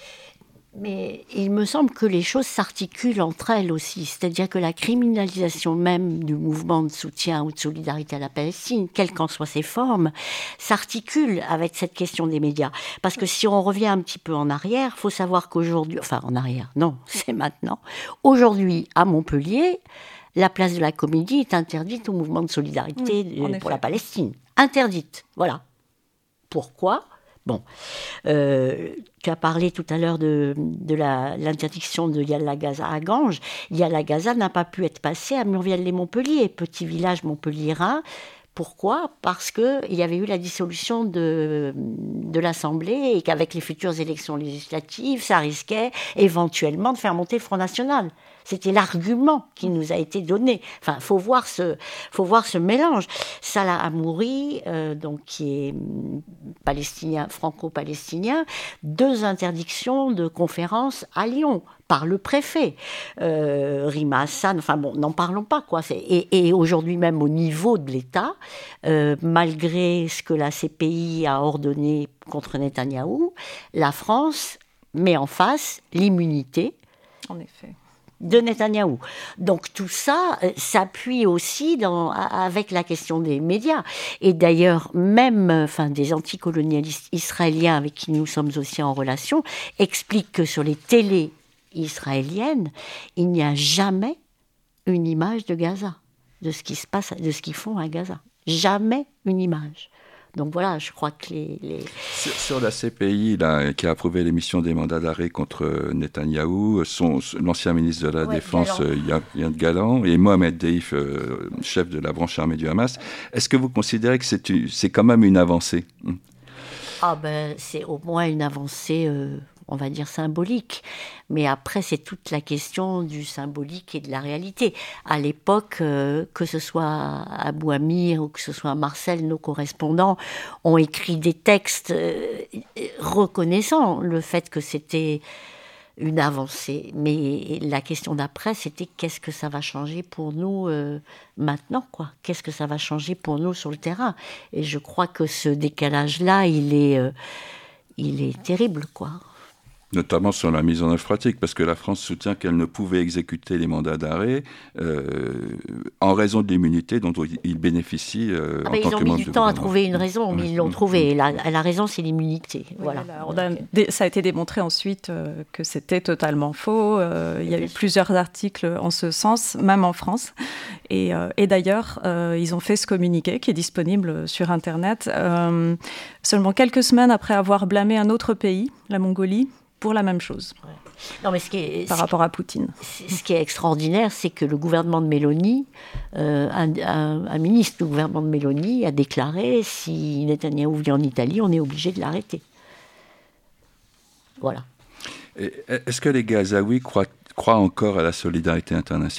Mais il me semble que les choses s'articulent entre elles aussi. C'est-à-dire que la criminalisation même du mouvement de soutien ou de solidarité à la Palestine, quelles qu'en soient ses formes, s'articule avec cette question des médias. Parce que si on revient un petit peu en arrière, il faut savoir qu'aujourd'hui... Enfin, en arrière, non, c'est maintenant. Aujourd'hui, à Montpellier, la place de la Comédie est interdite au mouvement de solidarité Oui, en pour effet. la Palestine. Interdite, voilà. Pourquoi ? Bon, euh, tu as parlé tout à l'heure de, de la, l'interdiction de Yalla Gaza à Ganges. Yalla Gaza n'a pas pu être passé à Murviel-les-Montpellier, petit village montpelliérain. Pourquoi ? Parce qu'il y avait eu la dissolution de, de l'Assemblée et qu'avec les futures élections législatives, ça risquait éventuellement de faire monter le Front National. C'était l'argument qui nous a été donné. Enfin, faut voir ce, faut voir ce mélange. Salah Hamouri, euh, donc qui est palestinien, franco-palestinien, deux interdictions de conférences à Lyon par le préfet. Euh, Rima Hassan, enfin bon, n'en parlons pas, quoi. C'est, et, et aujourd'hui même au niveau de l'État, euh, malgré ce que la C P I a ordonné contre Netanyahou, la France met en face l'immunité. En effet. de Netanyahou. Donc tout ça euh, s'appuie aussi dans, avec la question des médias. Et d'ailleurs, même enfin, des anticolonialistes israéliens avec qui nous sommes aussi en relation expliquent que sur les télés israéliennes, il n'y a jamais une image de Gaza, de ce qui se passe, de ce qu'ils font à Gaza. Jamais une image. Donc voilà, je crois que les... les... Sur, sur la C P I, là, qui a approuvé l'émission des mandats d'arrêt contre Netanyahou, son, l'ancien ministre de la ouais, Défense, Yoav Gallant, et Mohamed Deif, euh, chef de la branche armée du Hamas, est-ce que vous considérez que c'est, c'est quand même une avancée ? Ah ben, c'est au moins une avancée... Euh... on va dire symbolique, mais après c'est toute la question du symbolique et de la réalité. À l'époque, euh, que ce soit Abou Amir ou que ce soit Marcel, nos correspondants ont écrit des textes euh, reconnaissant le fait que c'était une avancée. Mais la question d'après, c'était qu'est-ce que ça va changer pour nous euh, maintenant, quoi ? Qu'est-ce que ça va changer pour nous sur le terrain ? Et je crois que ce décalage-là, il est, euh, il est terrible, quoi. Notamment sur la mise en œuvre pratique, parce que la France soutient qu'elle ne pouvait exécuter les mandats d'arrêt euh, en raison de l'immunité dont ils bénéficient euh, ah en ben tant que membre du gouvernement. Ils ont mis du temps à trouver une raison, mais ils l'ont trouvé. La, la raison, c'est l'immunité. Oui, voilà. voilà. A, ça a été démontré ensuite euh, que c'était totalement faux. Euh, il y a eu plusieurs articles en ce sens, même en France. Et, euh, et d'ailleurs, euh, ils ont fait ce communiqué qui est disponible sur Internet euh, seulement quelques semaines après avoir blâmé un autre pays, la Mongolie, pour la même chose, ouais. Non, mais ce qui est, par rapport à Poutine. Ce qui est extraordinaire, c'est que le gouvernement de Mélanie, euh, un, un, un ministre du gouvernement de Mélanie a déclaré si Netanyahou vient en Italie, on est obligé de l'arrêter. Voilà. Et est-ce que les Gazaouis croient, croient encore à la solidarité internationale ?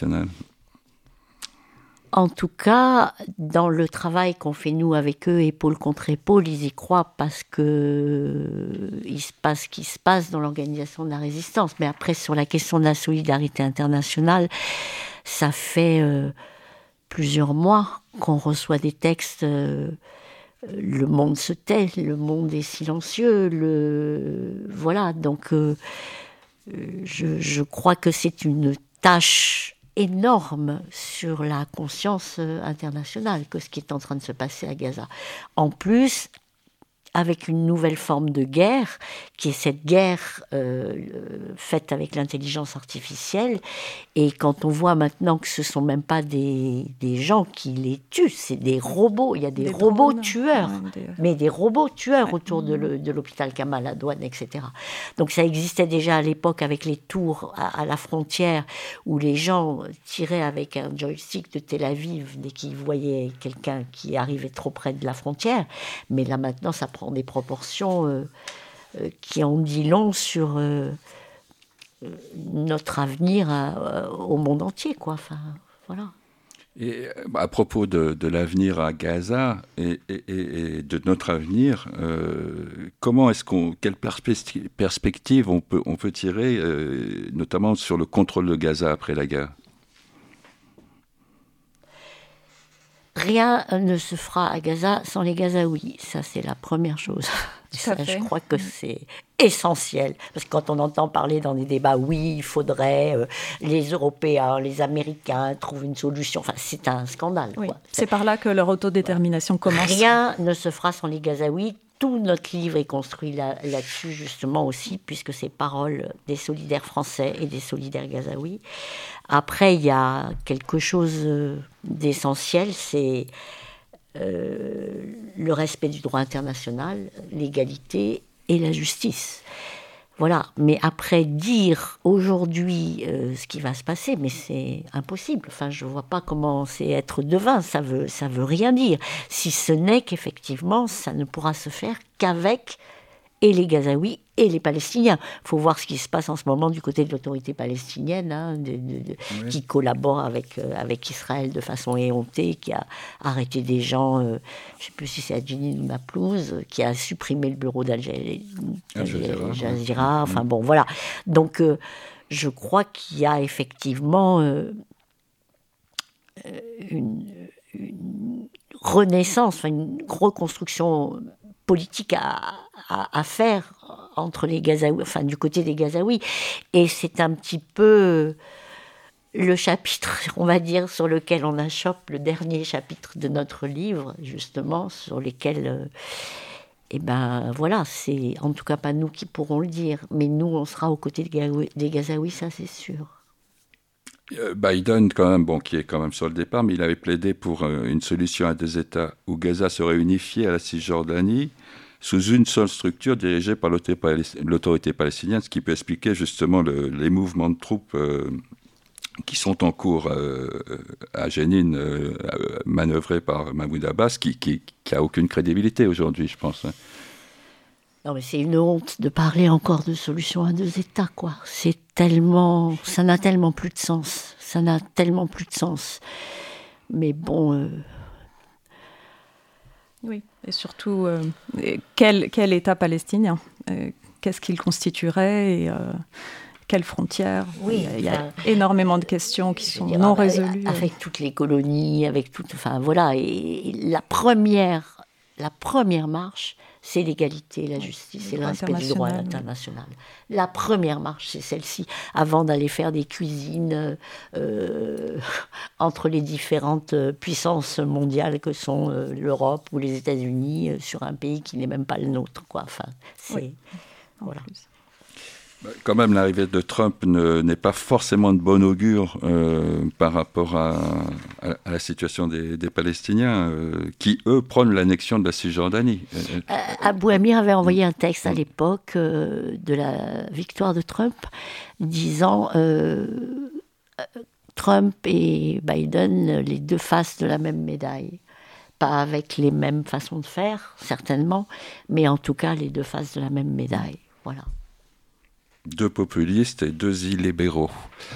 En tout cas, dans le travail qu'on fait nous avec eux, épaule contre épaule, ils y croient parce que il se passe ce qui se passe dans l'organisation de la résistance. Mais après, sur la question de la solidarité internationale, ça fait euh, plusieurs mois qu'on reçoit des textes. Euh, le monde se tait, le monde est silencieux. Le voilà, donc euh, je, je crois que c'est une tâche énorme sur la conscience internationale que ce qui est en train de se passer à Gaza. En plus, avec une nouvelle forme de guerre, qui est cette guerre euh, faite avec l'intelligence artificielle. Et quand on voit maintenant que ce ne sont même pas des, des gens qui les tuent, c'est des robots. Il y a des, des robots drones, tueurs, ouais, des... mais des robots tueurs ouais. autour de, le, de l'hôpital Kamal Adwan, et cetera. Donc ça existait déjà à l'époque avec les tours à, à la frontière, où les gens tiraient avec un joystick de Tel Aviv dès qu'ils voyaient quelqu'un qui arrivait trop près de la frontière. Mais là maintenant, ça prend des proportions euh, euh, qui en dit long sur euh, notre avenir à, au monde entier, quoi. Enfin, voilà. Et à propos de, de l'avenir à Gaza et, et, et de notre avenir, euh, comment est-ce qu'on, quelle perspe- perspective on peut, on peut tirer, euh, notamment sur le contrôle de Gaza après la guerre ? Rien ne se fera à Gaza sans les Gazaouis. Ça, c'est la première chose. Ça, je crois que c'est essentiel. Parce que quand on entend parler dans des débats, oui, il faudrait, euh, les Européens, les Américains trouvent une solution. Enfin, c'est un scandale. Oui, quoi. C'est, c'est par là que leur autodétermination commence. Rien ne se fera sans les Gazaouis. Tout notre livre est construit là, là-dessus, justement aussi, puisque c'est paroles des solidaires français et des solidaires gazaouis. Après, il y a quelque chose d'essentiel, c'est euh, le respect du droit international, l'égalité et la justice. Voilà, mais après dire aujourd'hui euh, ce qui va se passer, mais c'est impossible. Enfin, je ne vois pas comment c'est être devin, ça veut, ça veut rien dire. Si ce n'est qu'effectivement, ça ne pourra se faire qu'avec et les Gazaouis et les Palestiniens. Il faut voir ce qui se passe en ce moment du côté de l'autorité palestinienne, hein, de, de, de, oui. qui collabore avec, euh, avec Israël de façon éhontée, qui a arrêté des gens, euh, je ne sais plus si c'est à Jenin ou Naplouse, qui a supprimé le bureau d'Al Jazeera. Enfin bon, voilà. Donc, euh, je crois qu'il y a effectivement euh, une, une renaissance, enfin, une reconstruction politique à, à, à faire entre les Gazaouis, enfin du côté des Gazaouis, et c'est un petit peu le chapitre, on va dire, sur lequel on achoppe, le dernier chapitre de notre livre, justement, sur lesquels, euh, eh ben voilà, c'est en tout cas pas nous qui pourrons le dire, mais nous, on sera aux côtés des, Gazaouis, des Gazaouis, ça c'est sûr. Biden, quand même, bon, qui est quand même sur le départ, mais il avait plaidé pour euh, une solution à deux États où Gaza serait unifiée à la Cisjordanie sous une seule structure dirigée par l'autorité palestinienne, ce qui peut expliquer justement le, les mouvements de troupes euh, qui sont en cours euh, à Jenin, euh, manœuvrés par Mahmoud Abbas, qui, qui, qui a aucune crédibilité aujourd'hui, je pense. Non, mais c'est une honte de parler encore de solution à deux États, quoi. C'est tellement, ça n'a tellement plus de sens. Ça n'a tellement plus de sens. Mais bon. Euh... Oui, et surtout, euh, quel, quel État palestinien euh, Qu'est-ce qu'il constituerait et, euh, quelles frontières? Oui, il y a, enfin, il y a énormément de questions qui sont dire, non avec, résolues. Avec toutes les colonies, avec tout. Enfin, voilà. Et, et la première, la première marche, c'est l'égalité, la justice et le respect du droit international. Oui. La première marche, c'est celle-ci, avant d'aller faire des cuisines euh, entre les différentes puissances mondiales que sont euh, l'Europe ou les États-Unis euh, sur un pays qui n'est même pas le nôtre, quoi. Enfin, c'est oui. voilà. Quand même, l'arrivée de Trump ne, n'est pas forcément de bon augure euh, par rapport à, à, à la situation des, des Palestiniens, euh, qui, eux, prônent l'annexion de la Cisjordanie. Euh, Abou Amir avait envoyé un texte à l'époque euh, de la victoire de Trump, disant euh, Trump et Biden, les deux faces de la même médaille. Pas avec les mêmes façons de faire, certainement, mais en tout cas, les deux faces de la même médaille. Voilà. Deux populistes et deux illibéraux.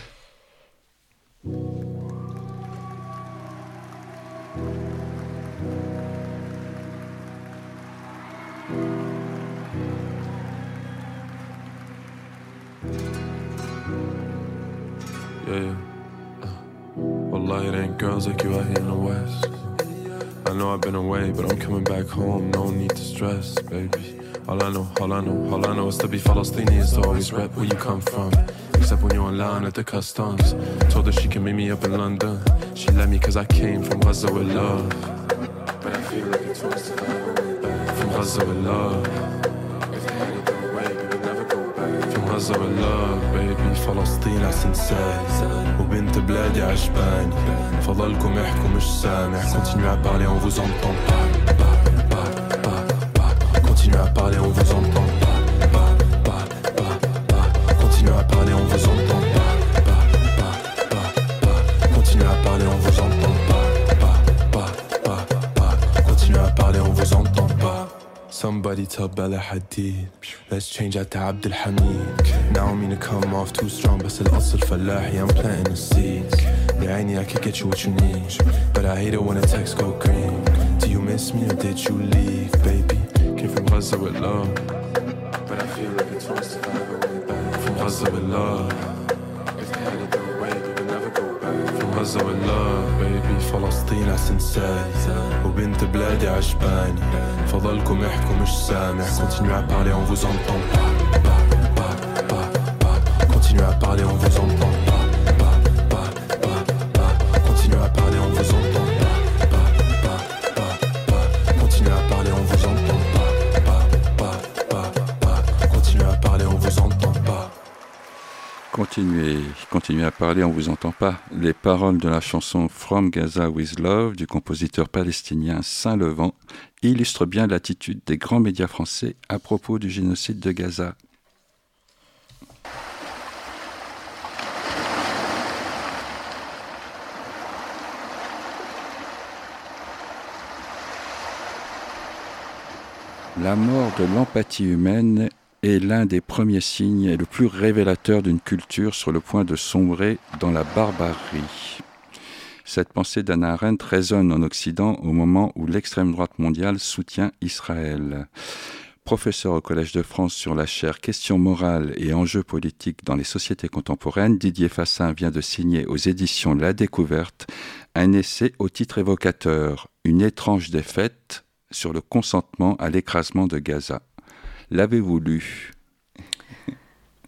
Yeah, yeah. Uh, Wallahi, it ain't girls like you out here in the West. I know I've been away, but I'm coming back home. No need to stress, baby. All I know, all I know, all I know is to be Palestinian, is to always rep where you come from. Except when you're in line at the customs. Told her she can meet me up in London. She let me cause I came from Gaza with love. But I feel like it's supposed to back. From Gaza with love. If they had it their way, we would never go back. From Gaza with love, baby. فلسطين عسنساي وبنت بلادي عجباني. فضلكم احكوا مش سامع. Continuez à parler, on vous entend pas. Continuez à parler, on vous entend pas, pas, pas, pas, pas. Continuez à parler, on vous entend pas, pas, pas, pas, pas. Continuez à parler, on vous entend pas, pas, pas, pas, pas. Continuez à parler, on vous entend pas. Somebody tell Bella Hadid, let's change that to Abdul Hamid. Now I mean to come off too strong, بس الأصل فلاحي, I'm planting the seeds. Yeah, I need, I could get you what you need, but I hate it when the texts go green. Do you miss me or did you leave, baby? Came from Gaza with love, but I feel like it's supposed to fly away back. From Gaza with love, if they had it their way, we would never go back. From Gaza with love, baby. فلسطين عسنساي وبنت بلادي عجباني. فضلكم احكوا مش سامع. Continuez à parler, on vous entend pas, pas, pas, pas, pas. Continuez à parler, on vous entend pas, pas, pas, pas, pas. Continuez à parler, on vous entend pas, pas, pas, pas, pas. Continuez à parler, on vous entend pas. Continuez, continuez à parler, on vous entend pas. Les paroles de la chanson From Gaza with Love du compositeur palestinien Saint-Levant illustrent bien l'attitude des grands médias français à propos du génocide de Gaza. La mort de l'empathie humaine est l'un des premiers signes et le plus révélateur d'une culture sur le point de sombrer dans la barbarie. Cette pensée d'Hannah Arendt résonne en Occident au moment où l'extrême droite mondiale soutient Israël. Professeur au Collège de France sur la chaire Questions morales et enjeux politiques dans les sociétés contemporaines, Didier Fassin vient de signer aux éditions La Découverte un essai au titre évocateur « Une étrange défaite » sur le consentement à l'écrasement de Gaza. L'avez-vous lu ?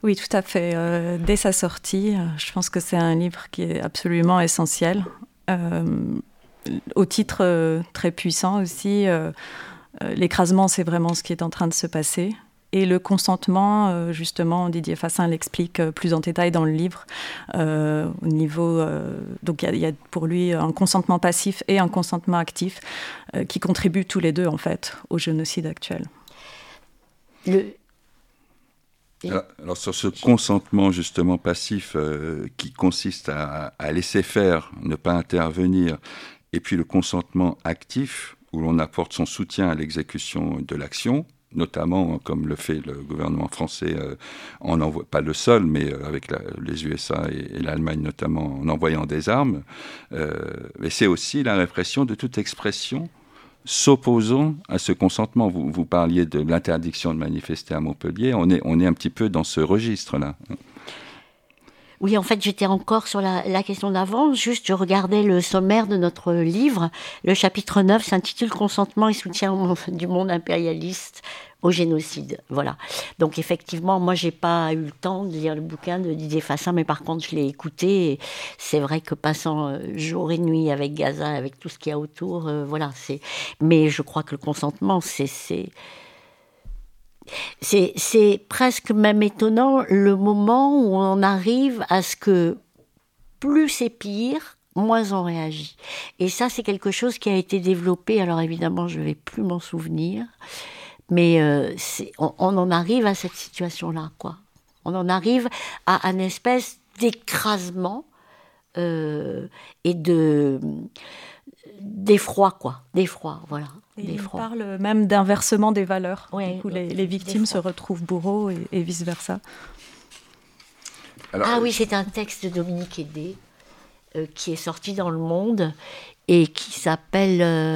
Oui, tout à fait. Euh, dès sa sortie, je pense que c'est un livre qui est absolument essentiel. Euh, au titre euh, très puissant aussi, euh, euh, l'écrasement, c'est vraiment ce qui est en train de se passer. Et le consentement, euh, justement, Didier Fassin l'explique euh, plus en détail dans le livre. Euh, au niveau, euh, donc il y, y a pour lui un consentement passif et un consentement actif euh, qui contribuent tous les deux, en fait, au génocide actuel. Le... Alors, alors sur ce consentement justement passif euh, qui consiste à, à laisser faire, ne pas intervenir, et puis le consentement actif où l'on apporte son soutien à l'exécution de l'action, notamment comme le fait le gouvernement français, euh, en envo- pas le seul, mais euh, avec la, les U S A et, et l'Allemagne notamment, en envoyant des armes. Euh, mais c'est aussi la répression de toute expression s'opposant à ce consentement. Vous, vous parliez de l'interdiction de manifester à Montpellier, on est, on est un petit peu dans ce registre-là. Oui, en fait, j'étais encore sur la, la question d'avant. Juste, je regardais le sommaire de notre livre. Le chapitre neuf s'intitule « Consentement et soutien au, du monde impérialiste au génocide ». Voilà. Donc, effectivement, moi, j'ai pas eu le temps de lire le bouquin de Didier Fassin, mais par contre, je l'ai écouté. Et c'est vrai que passant euh, jour et nuit avec Gaza, avec tout ce qu'il y a autour, euh, voilà. C'est... Mais je crois que le consentement, c'est... c'est... C'est, c'est presque même étonnant le moment où on arrive à ce que plus c'est pire, moins on réagit. Et ça, c'est quelque chose qui a été développé. Alors évidemment, je ne vais plus m'en souvenir, mais euh, c'est, on, on en arrive à cette situation-là, quoi. On en arrive à une espèce d'écrasement euh, et de d'effroi, quoi. D'effroi, voilà. Et il parle même d'inversement des valeurs. Ouais, du coup, les, les victimes se retrouvent bourreaux et, et vice-versa. Alors, ah oui, c'est un texte de Dominique Hédé euh, qui est sorti dans Le Monde et qui s'appelle...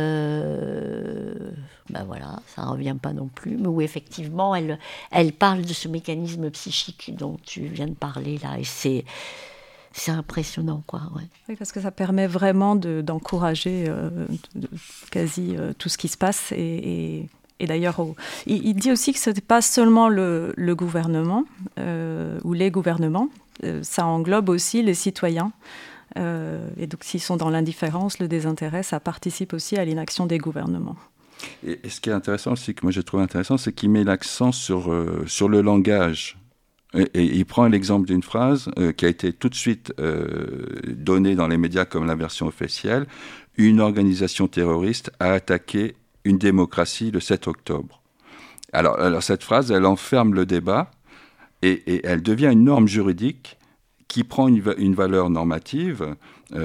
Euh, ben voilà, ça ne revient pas non plus, mais où effectivement, elle, elle parle de ce mécanisme psychique dont tu viens de parler là. Et c'est... C'est impressionnant, quoi. Ouais. Oui, parce que ça permet vraiment de, d'encourager euh, de, quasi euh, tout ce qui se passe. Et, et, et d'ailleurs, oh, il, il dit aussi que ce n'est pas seulement le, le gouvernement euh, ou les gouvernements, euh, ça englobe aussi les citoyens. Euh, et donc, s'ils sont dans l'indifférence, le désintérêt, ça participe aussi à l'inaction des gouvernements. Et, et ce qui est intéressant aussi, que moi je trouve intéressant, c'est qu'il met l'accent sur, euh, sur le langage. Et, et il prend l'exemple d'une phrase euh, qui a été tout de suite euh, donnée dans les médias comme la version officielle. Une organisation terroriste a attaqué une démocratie le sept octobre. Alors, alors cette phrase, elle enferme le débat et, et elle devient une norme juridique qui prend une, une valeur normative.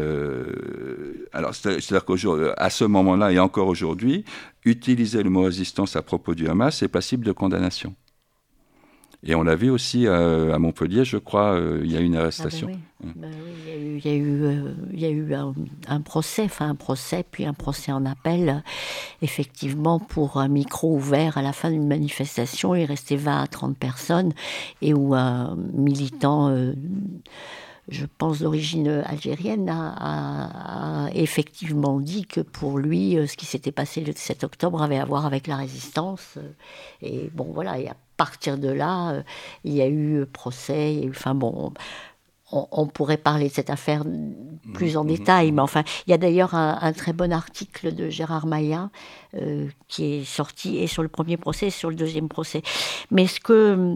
Euh, alors, c'est, c'est-à-dire qu'à ce moment-là et encore aujourd'hui, utiliser le mot résistance à propos du Hamas est passible de condamnation. Et on l'a vu aussi euh, à Montpellier, je crois, euh, il y a eu une arrestation. Ah ben oui. Ben oui, il y a eu, il y a eu, euh, il y a eu un, un procès, enfin un procès, puis un procès en appel, euh, effectivement, pour un micro ouvert à la fin d'une manifestation. Il restait vingt à trente personnes, et où un militant... Euh, je pense d'origine algérienne, a, a, a effectivement dit que pour lui, ce qui s'était passé le sept octobre avait à voir avec la résistance. Et bon, voilà, et à partir de là, il y a eu procès, il y a eu, enfin bon... On, on pourrait parler de cette affaire plus en mmh, détail, mmh. mais enfin, il y a d'ailleurs un, un très bon article de Gérard Maillat euh, qui est sorti et sur le premier procès et sur le deuxième procès. Mais ce que...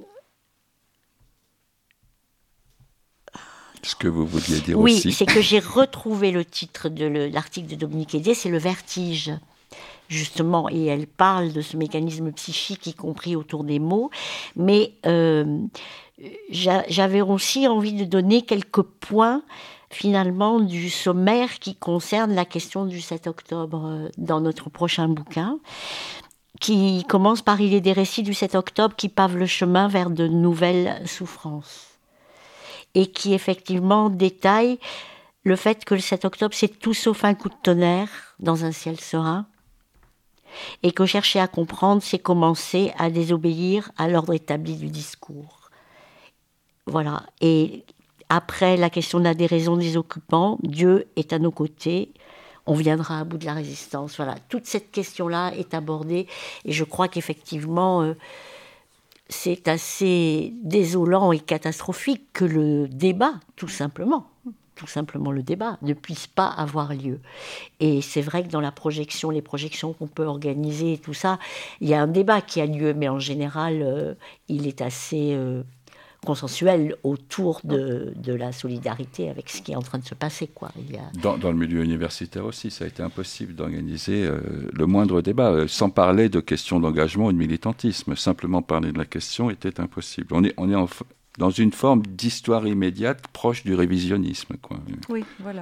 Ce que vous vouliez dire oui, aussi. Oui, c'est que j'ai retrouvé le titre de le, l'article de Dominique Hédé, c'est Le Vertige, justement, et elle parle de ce mécanisme psychique, y compris autour des mots, mais euh, j'a, j'avais aussi envie de donner quelques points, finalement, du sommaire qui concerne la question du sept octobre dans notre prochain bouquin, qui commence par « Il est des récits du sept octobre qui pavent le chemin vers de nouvelles souffrances ». Et qui effectivement détaille le fait que le sept octobre, c'est tout sauf un coup de tonnerre dans un ciel serein, et que chercher à comprendre, c'est commencer à désobéir à l'ordre établi du discours. Voilà. Et après la question de la déraison des occupants, Dieu est à nos côtés, on viendra à bout de la résistance. Voilà. Toute cette question-là est abordée, et je crois qu'effectivement... Euh, c'est assez désolant et catastrophique que le débat, tout simplement, tout simplement le débat, ne puisse pas avoir lieu. Et c'est vrai que dans la projection, les projections qu'on peut organiser, tout ça, il y a un débat qui a lieu, mais en général, euh, il est assez euh, consensuel autour de, de la solidarité avec ce qui est en train de se passer, quoi. Il y a... dans, dans le milieu universitaire aussi, ça a été impossible d'organiser euh, le moindre débat, euh, sans parler de questions d'engagement ou de militantisme. Simplement parler de la question était impossible. On est, on est en, dans une forme d'histoire immédiate proche du révisionnisme, quoi. Oui, voilà.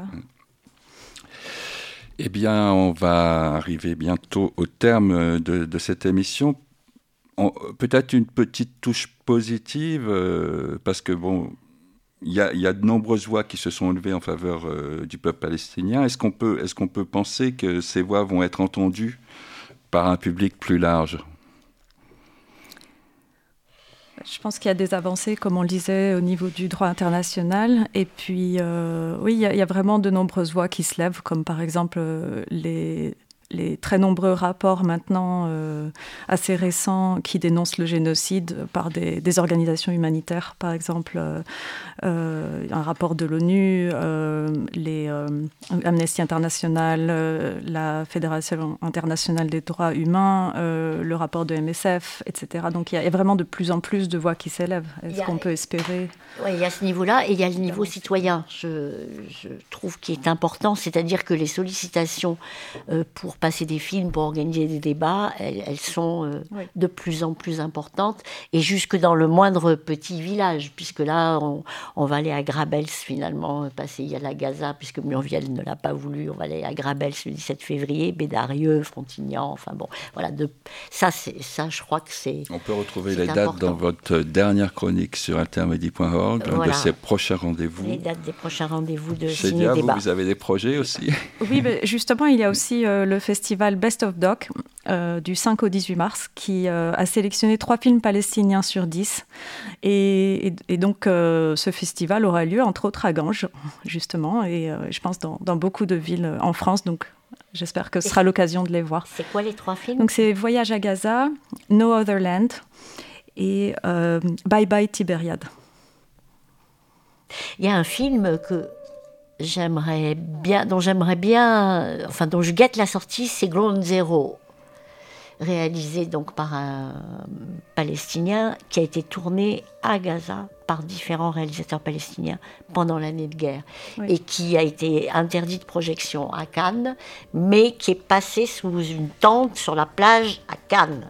Eh bien, on va arriver bientôt au terme de, de cette émission. On, peut-être une petite touche positive, euh, parce que bon, il y, y a de nombreuses voix qui se sont élevées en faveur euh, du peuple palestinien. Est-ce qu'on peut, est-ce qu'on peut penser que ces voix vont être entendues par un public plus large ? Je pense qu'il y a des avancées, comme on le disait, au niveau du droit international. Et puis, euh, oui, il y, y a vraiment de nombreuses voix qui se lèvent, comme par exemple euh, les... les très nombreux rapports maintenant euh, assez récents qui dénoncent le génocide par des, des organisations humanitaires, par exemple euh, euh, un rapport de l'ONU, euh, les, euh, Amnesty International, euh, la Fédération internationale des droits humains, euh, le rapport de M S F, et cetera. Donc il y, y a vraiment de plus en plus de voix qui s'élèvent. Est-ce a, qu'on peut espérer ? Oui, il y a ce niveau-là et il y a le niveau citoyen, je, je trouve, qui est important, c'est-à-dire que les sollicitations euh, pour passer des films, pour organiser des débats, elles, elles sont euh, oui. de plus en plus importantes, et jusque dans le moindre petit village, puisque là, on, on va aller à Grabels, finalement, passer il y a la Gaza, puisque Muriel ne l'a pas voulu, on va aller à Grabels le dix-sept février, Bédarieux, Frontignan, enfin bon, voilà, de, ça, c'est, ça, je crois que c'est On peut retrouver les important. dates dans votre dernière chronique sur intermedi point org, voilà. de ces prochains rendez-vous. Les dates des prochains rendez-vous de Chédia, ciné-débat. vous, vous avez des projets aussi ? Oui, mais justement, il y a aussi euh, le festival Best of Doc euh, du cinq au dix-huit mars qui euh, a sélectionné trois films palestiniens sur dix. Et, et, et donc, euh, ce festival aura lieu, entre autres, à Ganges, justement, et euh, je pense dans, dans beaucoup de villes en France. Donc, j'espère que ce sera l'occasion de les voir. C'est quoi les trois films ? Donc, c'est Voyage à Gaza, No Other Land et euh, Bye Bye Tibériade. Il y a un film que j'aimerais bien, dont j'aimerais bien, enfin dont je guette la sortie, c'est Ground Zero, réalisé donc par un Palestinien qui a été tourné à Gaza par différents réalisateurs palestiniens pendant l'année de guerre, oui. et qui a été interdit de projection à Cannes, mais qui est passé sous une tente sur la plage à Cannes.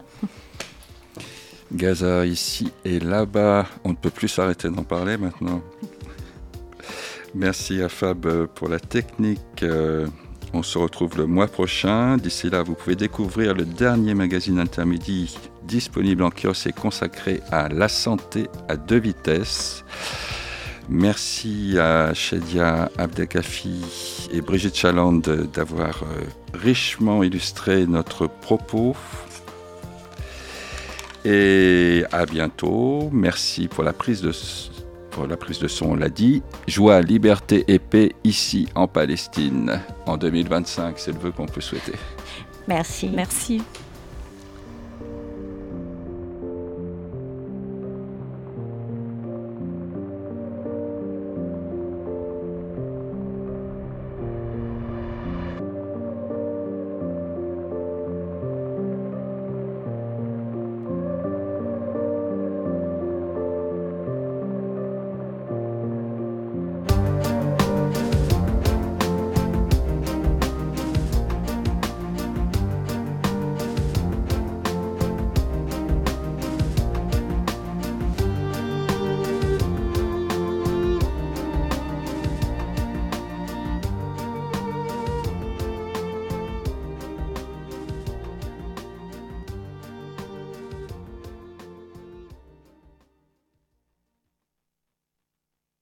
Gaza ici et là-bas, on ne peut plus s'arrêter d'en parler maintenant. Merci à Fab pour la technique. On se retrouve le mois prochain. D'ici là, vous pouvez découvrir le dernier magazine Intermidi disponible en kiosque et consacré à la santé à deux vitesses. Merci à Chédia Abdelkafi et Brigitte Chalande d'avoir richement illustré notre propos. Et à bientôt. Merci pour la prise de Pour la prise de son, on l'a dit. Joie, liberté et paix ici en Palestine en deux mille vingt-cinq. C'est le vœu qu'on peut souhaiter. Merci. Merci.